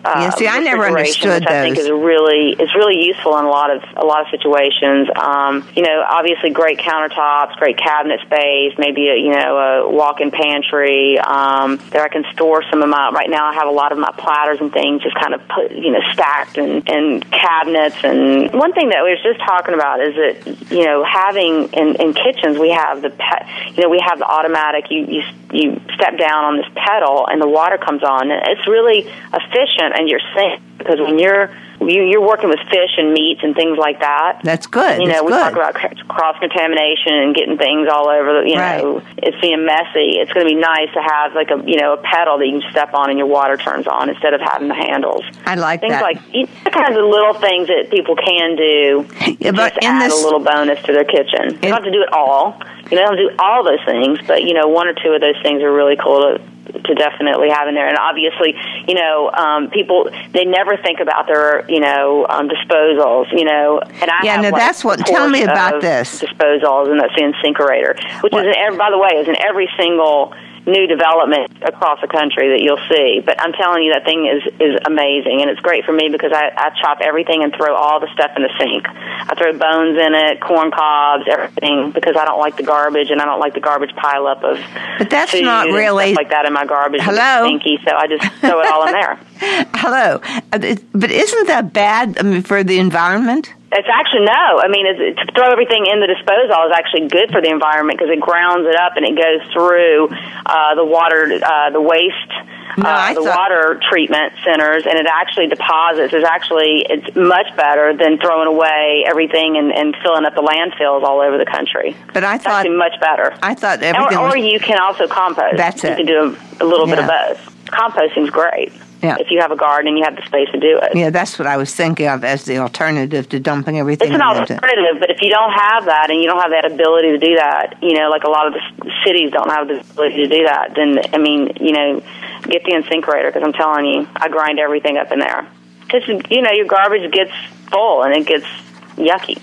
Uh, yeah, see, I never refrigeration, understood which I think those. is really is really useful in a lot of a lot of situations. Um, you know, obviously, great countertops, great cabinet space, maybe a, you know a walk-in pantry. Um, there, I can store some of my. Right now, I have a lot of my platters and things just kind of put you know stacked in, in cabinets. And one thing that we were just talking about is that you know having in, in kitchens we have the pe- you know we have the automatic. You you you step down on this pedal and the water comes on. And it's really efficient. And your sink, because when you're you, you're working with fish and meats and things like that. That's good. You know, That's we good. talk about cross contamination and getting things all over. The, you right. know, it's being messy. It's going to be nice to have like a you know a pedal that you can step on and your water turns on instead of having the handles. I like things that. like you know, the kinds of little things that people can do. Yeah, but just in add this, a little bonus to their kitchen. You don't have to do it all. You don't have to do all those things, but you know, one or two of those things are really cool to. to definitely have in there. And obviously, you know, um, people, they never think about their, you know, um, disposals, you know. And I yeah, have no, like that's what, tell me about of this. Disposals, and that's the InSinkErator, which what? is, in every, by the way, is in every single new development across the country that you'll see. But I'm telling you, that thing is, is amazing, and it's great for me because I, I chop everything and throw all the stuff in the sink. I throw bones in it, corn cobs, everything, because I don't like the garbage, and I don't like the garbage pileup of But that's food not and really stuff like that in my garbage. Hello? It's stinky, so I just throw it all in there. Hello. But isn't that bad I mean, for the environment? It's actually, no. I mean, it's, to throw everything in the disposal is actually good for the environment because it grounds it up and it goes through uh, the water, uh, the waste, no, uh, the thought- water treatment centers, and it actually deposits. It's actually, it's much better than throwing away everything and, and filling up the landfills all over the country. But I it's thought actually much better. I thought everything Or, or was, you can also compost. That's you it. can do a, a little Yeah. bit of both. Composting's great. Yeah. If you have a garden and you have the space to do it. Yeah, that's what I was thinking of as the alternative to dumping everything. It's an alternative, but if you don't have that and you don't have that ability to do that, you know, like a lot of the cities don't have the ability to do that, then, I mein, you know, get the InSinkErator because I'm telling you, I grind everything up in there. Because, you know, your garbage gets full and it gets yucky.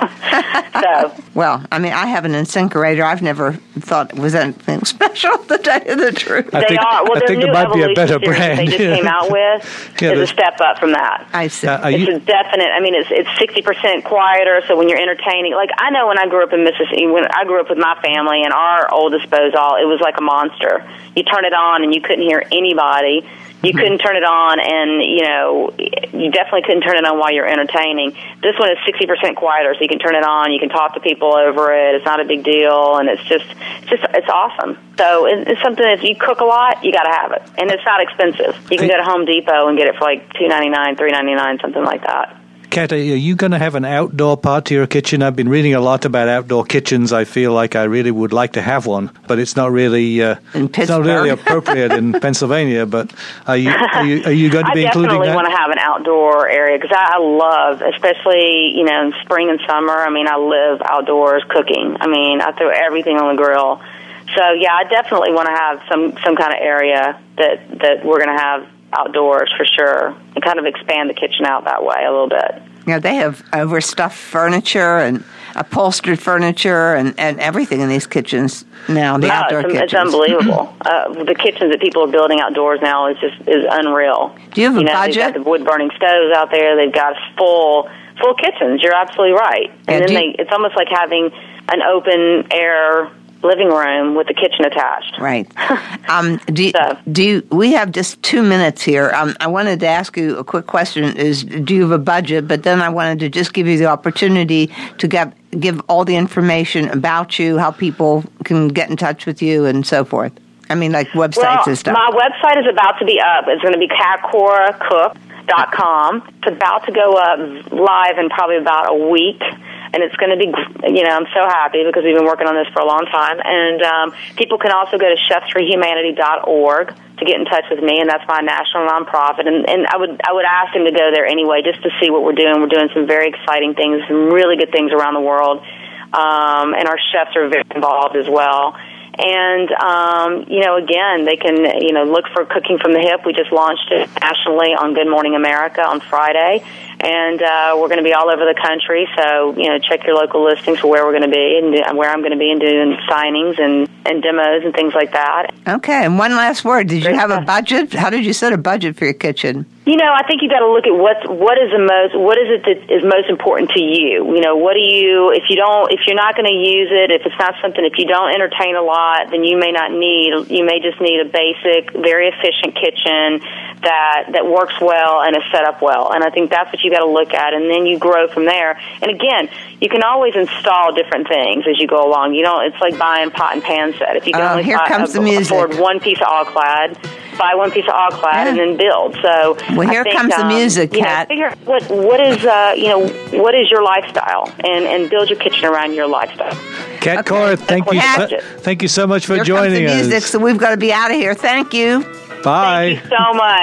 So, well, I mean, I have an InSinkErator. I've never thought it was anything special, to tell you the truth. I they think, are. Well, I their think new it might be a Evolution better series brand. that they just came out with Yeah, is a there's- step up from that. I see. Uh, are It's you- a definite. I mean, it's it's sixty percent quieter. So when you're entertaining, like I know when I grew up in Mississippi, when I grew up with my family and our old disposal, it was like a monster. You turn it on and you couldn't hear anybody. You couldn't turn it on, and you know, you definitely couldn't turn it on while you're entertaining. This one is sixty percent quieter, so you can turn it on. You can talk to people over it. It's not a big deal, and it's just, it's just, it's awesome. So it, it's something that if you cook a lot, you got to have it, and it's not expensive. You can go to Home Depot and get it for like two ninety-nine, three ninety-nine, something like that. Kat, are you going to have an outdoor part to your kitchen? I've been reading a lot about outdoor kitchens. I feel like I really would like to have one, but it's not really uh, it's not really appropriate in Pennsylvania. But are you are you, are you going to be I including definitely that? want to have an outdoor area because I, I love, especially you know in spring and summer. I mean, I live outdoors cooking. I mean, I throw everything on the grill. So yeah, I definitely want to have some some kind of area that that we're going to have outdoors for sure, and kind of expand the kitchen out that way a little bit. Yeah, they have overstuffed furniture and upholstered furniture and, and everything in these kitchens now. The no, outdoor it's, kitchens. it's unbelievable. uh, the kitchens that people are building outdoors now is just is unreal. Do you have a you know, budget? They've got the wood burning stoves out there. They've got full full kitchens. You're absolutely right. And Yeah, then do you- they it's almost like having an open air living room with the kitchen attached. Right. Um, do you, do you, we have just two minutes here. Um, I wanted to ask you a quick question: Is do you have a budget? But then I wanted to just give you the opportunity to get give all the information about you, how people can get in touch with you, and so forth. I mean, like websites well, and stuff. My website is about to be up. It's going to be cat cora cook dot com. It's about to go up live in probably about a week. And it's going to be, you know, I'm so happy because we've been working on this for a long time. And um, people can also go to chefs for humanity dot org to get in touch with me, and that's my national nonprofit. And, and I would I would ask them to go there anyway just to see what we're doing. We're doing some very exciting things, some really good things around the world. Um, and our chefs are very involved as well. And, um, you know, again, they can, you know, look for Cooking from the Hip. We just launched it nationally on Good Morning America on Friday. And uh, we're going to be all over the country. So, you know, check your local listings for where we're going to be and where I'm going to be and doing signings and, and demos and things like that. Okay. And one last word: Did you have a budget? How did you set a budget for your kitchen? You know, I think you got to look at what's what is the most what is it that is most important to you. You know, what do you if you don't if you're not going to use it, if it's not something if you don't entertain a lot, then you may not need you may just need a basic, very efficient kitchen that that works well and is set up well. And I think that's what you got to look at, and then you grow from there. And again, you can always install different things as you go along. You know, it's like buying pot and pan set. If you can Oh, only here buy, comes uh, the music. afford one piece of all-clad, buy one piece of all-clad Yeah. and then build. So Well, here I think, comes the um, music, you know, Kat. figure out what what is uh, you know what is your lifestyle, and, and build your kitchen around your lifestyle. Kat Cora, thank you, Kat. so, thank you so much for Here joining comes the music, us. so we've got to be out of here. Thank you. Bye. Thank you so much.